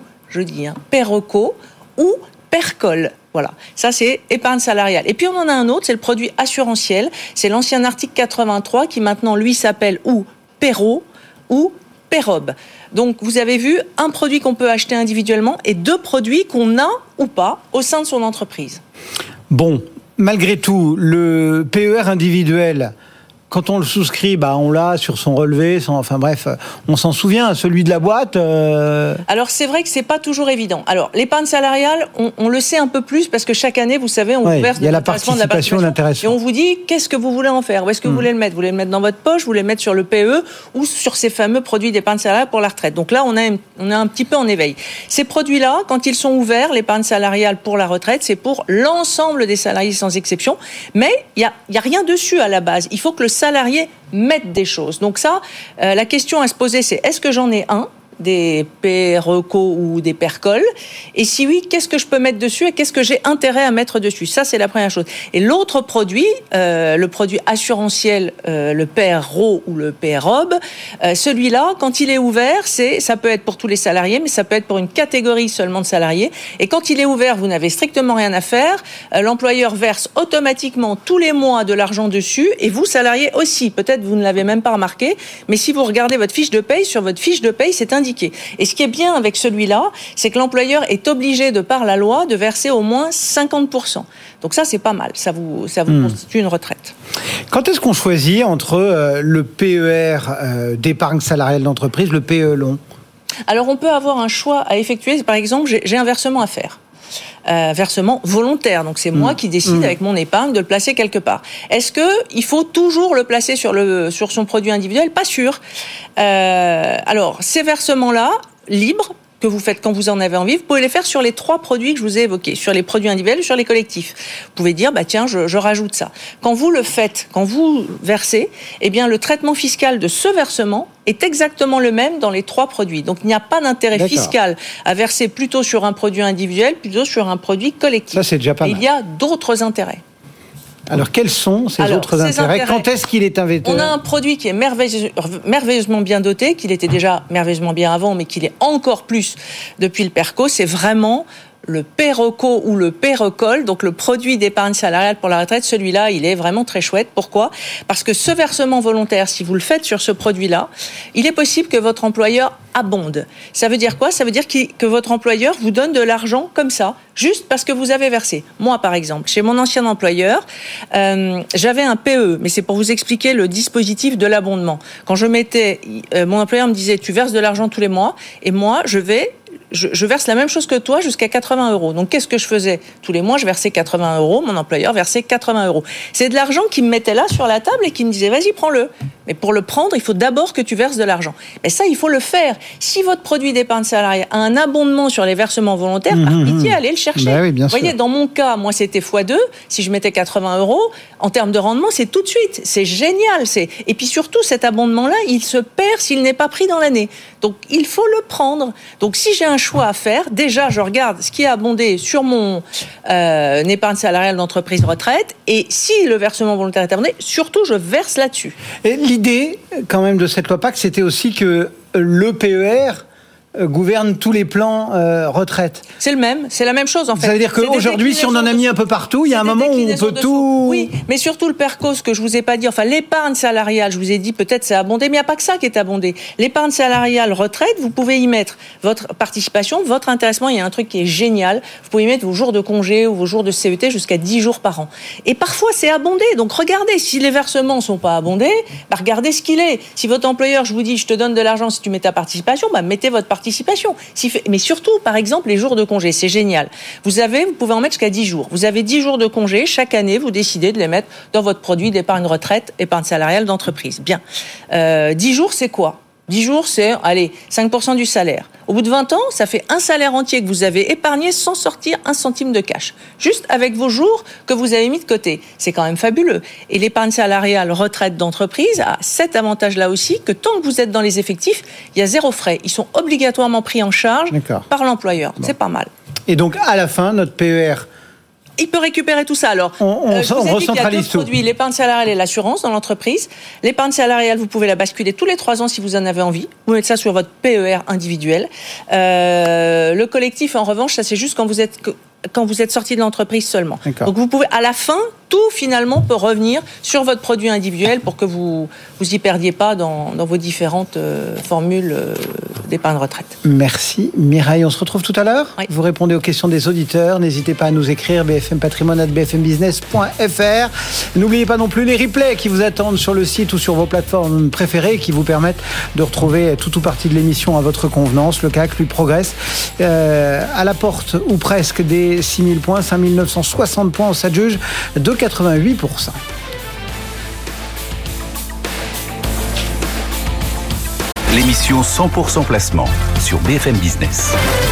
PERECO ou PERCOL. Voilà, ça c'est épargne salariale. Et puis on en a un autre, c'est le produit assurantiel. C'est l'ancien article 83 qui maintenant, lui, s'appelle ou PERO ou PEROB. Donc vous avez vu, un produit qu'on peut acheter individuellement et 2 produits qu'on a ou pas au sein de son entreprise. Bon, malgré tout, le PER individuel, quand on le souscrit, on l'a sur son relevé, on s'en souvient, celui de la boîte. Alors c'est vrai que c'est pas toujours évident. Alors l'épargne salariale, on le sait un peu plus parce que chaque année, vous savez, on verse il y a la participation et l'intéressement. Et on vous dit qu'est-ce que vous voulez en faire, où est-ce que vous voulez le mettre ? Vous voulez le mettre dans votre poche, vous voulez le mettre sur le PE ou sur ces fameux produits d'épargne salariale pour la retraite. Donc là, on est un petit peu en éveil. Ces produits-là, quand ils sont ouverts, l'épargne salariale pour la retraite, c'est pour l'ensemble des salariés sans exception. Mais il y a rien dessus à la base. Il faut que le salariés mettent des choses. Donc ça, la question à se poser, c'est est-ce que j'en ai un, des PERCO ou des PERCOL ? Et si oui, qu'est-ce que je peux mettre dessus et qu'est-ce que j'ai intérêt à mettre dessus ? Ça, c'est la première chose. Et l'autre produit, le produit assurantiel, le PERO ou le PEROB, celui-là, quand il est ouvert, ça peut être pour tous les salariés, mais ça peut être pour une catégorie seulement de salariés. Et quand il est ouvert, vous n'avez strictement rien à faire. L'employeur verse automatiquement tous les mois de l'argent dessus et vous, salariés aussi. Peut-être vous ne l'avez même pas remarqué, mais si vous regardez votre fiche de paye, sur votre fiche de paye, c'est indiqué indiqué. Et ce qui est bien avec celui-là, c'est que l'employeur est obligé, de par la loi, de verser au moins 50%. Donc ça, c'est pas mal. Ça vous constitue une retraite. Quand est-ce qu'on choisit entre le PER d'épargne salariale d'entreprise, le PE long ? Alors, on peut avoir un choix à effectuer. Par exemple, j'ai un versement à faire. Versement volontaire. Donc, c'est moi qui décide avec mon épargne de le placer quelque part. Est-ce qu'il faut toujours le placer sur son produit individuel ? Pas sûr. Alors, ces versements-là, libres, que vous faites quand vous en avez envie, vous pouvez les faire sur les 3 produits que je vous ai évoqués, sur les produits individuels et sur les collectifs. Vous pouvez dire, tiens, je rajoute ça. Quand vous le faites, quand vous versez, eh bien, le traitement fiscal de ce versement est exactement le même dans les 3 produits. Donc, il n'y a pas d'intérêt fiscal à verser plutôt sur un produit individuel, plutôt sur un produit collectif. Ça, c'est déjà pas mal. Il y a d'autres intérêts. Alors, quels sont ces autres intérêts ? Quand est-ce qu'il est invétéré ? On a un produit qui est merveilleusement bien doté, qu'il était déjà merveilleusement bien avant, mais qu'il est encore plus depuis le PERCO. C'est vraiment le PEROCO ou le PEROCOL, donc le produit d'épargne salariale pour la retraite. Celui-là, il est vraiment très chouette. Pourquoi ? Parce que ce versement volontaire, si vous le faites sur ce produit-là, il est possible que votre employeur abonde. Ça veut dire quoi ? Ça veut dire que votre employeur vous donne de l'argent comme ça, juste parce que vous avez versé. Moi, par exemple, chez mon ancien employeur, j'avais un PE, mais c'est pour vous expliquer le dispositif de l'abondement. Quand je mettais, mon employeur me disait, tu verses de l'argent tous les mois, et moi, je verse la même chose que toi jusqu'à 80 €. Donc, qu'est-ce que je faisais ? Tous les mois, je versais 80 €. Mon employeur versait 80 €. C'est de l'argent qu'il me mettait là sur la table et qui me disait, vas-y, prends-le. Mais pour le prendre, il faut d'abord que tu verses de l'argent. Mais ça, il faut le faire. Si votre produit d'épargne salariale a un abondement sur les versements volontaires, par pitié, allez le chercher. Oui, bien sûr. Vous voyez, dans mon cas, moi, c'était x2. Si je mettais 80 €, en termes de rendement, c'est tout de suite. C'est génial. Et puis surtout, cet abondement-là, il se perd s'il n'est pas pris dans l'année. Donc, il faut le prendre. Donc, si j'ai un choix à faire, déjà, je regarde ce qui est abondé sur mon épargne salariale d'entreprise retraite. Et si le versement volontaire est abondé, surtout, je verse là-dessus. Et l'idée, quand même, de cette loi PACTE, c'était aussi que le PER gouverne tous les plans retraite. C'est la même chose en fait. Ça veut dire qu'aujourd'hui, si on en a mis un peu partout, il y a un moment où on peut tout... Oui, mais surtout le PERCO, ce que je vous ai pas dit, enfin l'épargne salariale, je vous ai dit peut-être c'est abondé, mais il n'y a pas que ça qui est abondé. L'épargne salariale retraite, vous pouvez y mettre votre participation, votre intéressement, il y a un truc qui est génial, vous pouvez y mettre vos jours de congé ou vos jours de CET jusqu'à 10 jours par an. Et parfois c'est abondé, donc regardez, si les versements sont pas abondés, regardez ce qu'il est. Si votre employeur, je vous dis, je te donne de l'argent si tu mets ta participation, mettez votre participation. Mais surtout, par exemple, les jours de congé, c'est génial. Vous pouvez en mettre jusqu'à 10 jours. Vous avez 10 jours de congé. Chaque année, vous décidez de les mettre dans votre produit d'épargne retraite, épargne salariale d'entreprise. Bien. 10 jours, c'est quoi ? 10 jours, c'est, 5% du salaire. Au bout de 20 ans, ça fait un salaire entier que vous avez épargné sans sortir un centime de cash. Juste avec vos jours que vous avez mis de côté. C'est quand même fabuleux. Et l'épargne salariale retraite d'entreprise a cet avantage-là aussi, que tant que vous êtes dans les effectifs, il y a 0 frais. Ils sont obligatoirement pris en charge par l'employeur. Bon. C'est pas mal. Et donc, à la fin, notre PER... Il peut récupérer tout ça. Alors, on recentralise tout. Produits, l'épargne salariale et l'assurance dans l'entreprise. L'épargne salariale, vous pouvez la basculer tous les 3 ans si vous en avez envie. Vous mettez ça sur votre PER individuel. Le collectif, en revanche, ça c'est juste quand vous êtes sorti de l'entreprise seulement. Donc vous pouvez, à la fin, tout finalement peut revenir sur votre produit individuel pour que vous y perdiez pas dans vos différentes formules d'épargne retraite. Merci Mireille, on se retrouve tout à l'heure. Oui. Vous répondez aux questions des auditeurs, n'hésitez pas à nous écrire bfmpatrimoine@bfmbusiness.fr. N'oubliez pas non plus les replays qui vous attendent sur le site ou sur vos plateformes préférées qui vous permettent de retrouver tout ou partie de l'émission à votre convenance. Le CAC lui progresse à la porte ou presque des 6000 points, 5960 points, on s'adjuge de 88%. L'émission 100% placement sur BFM Business.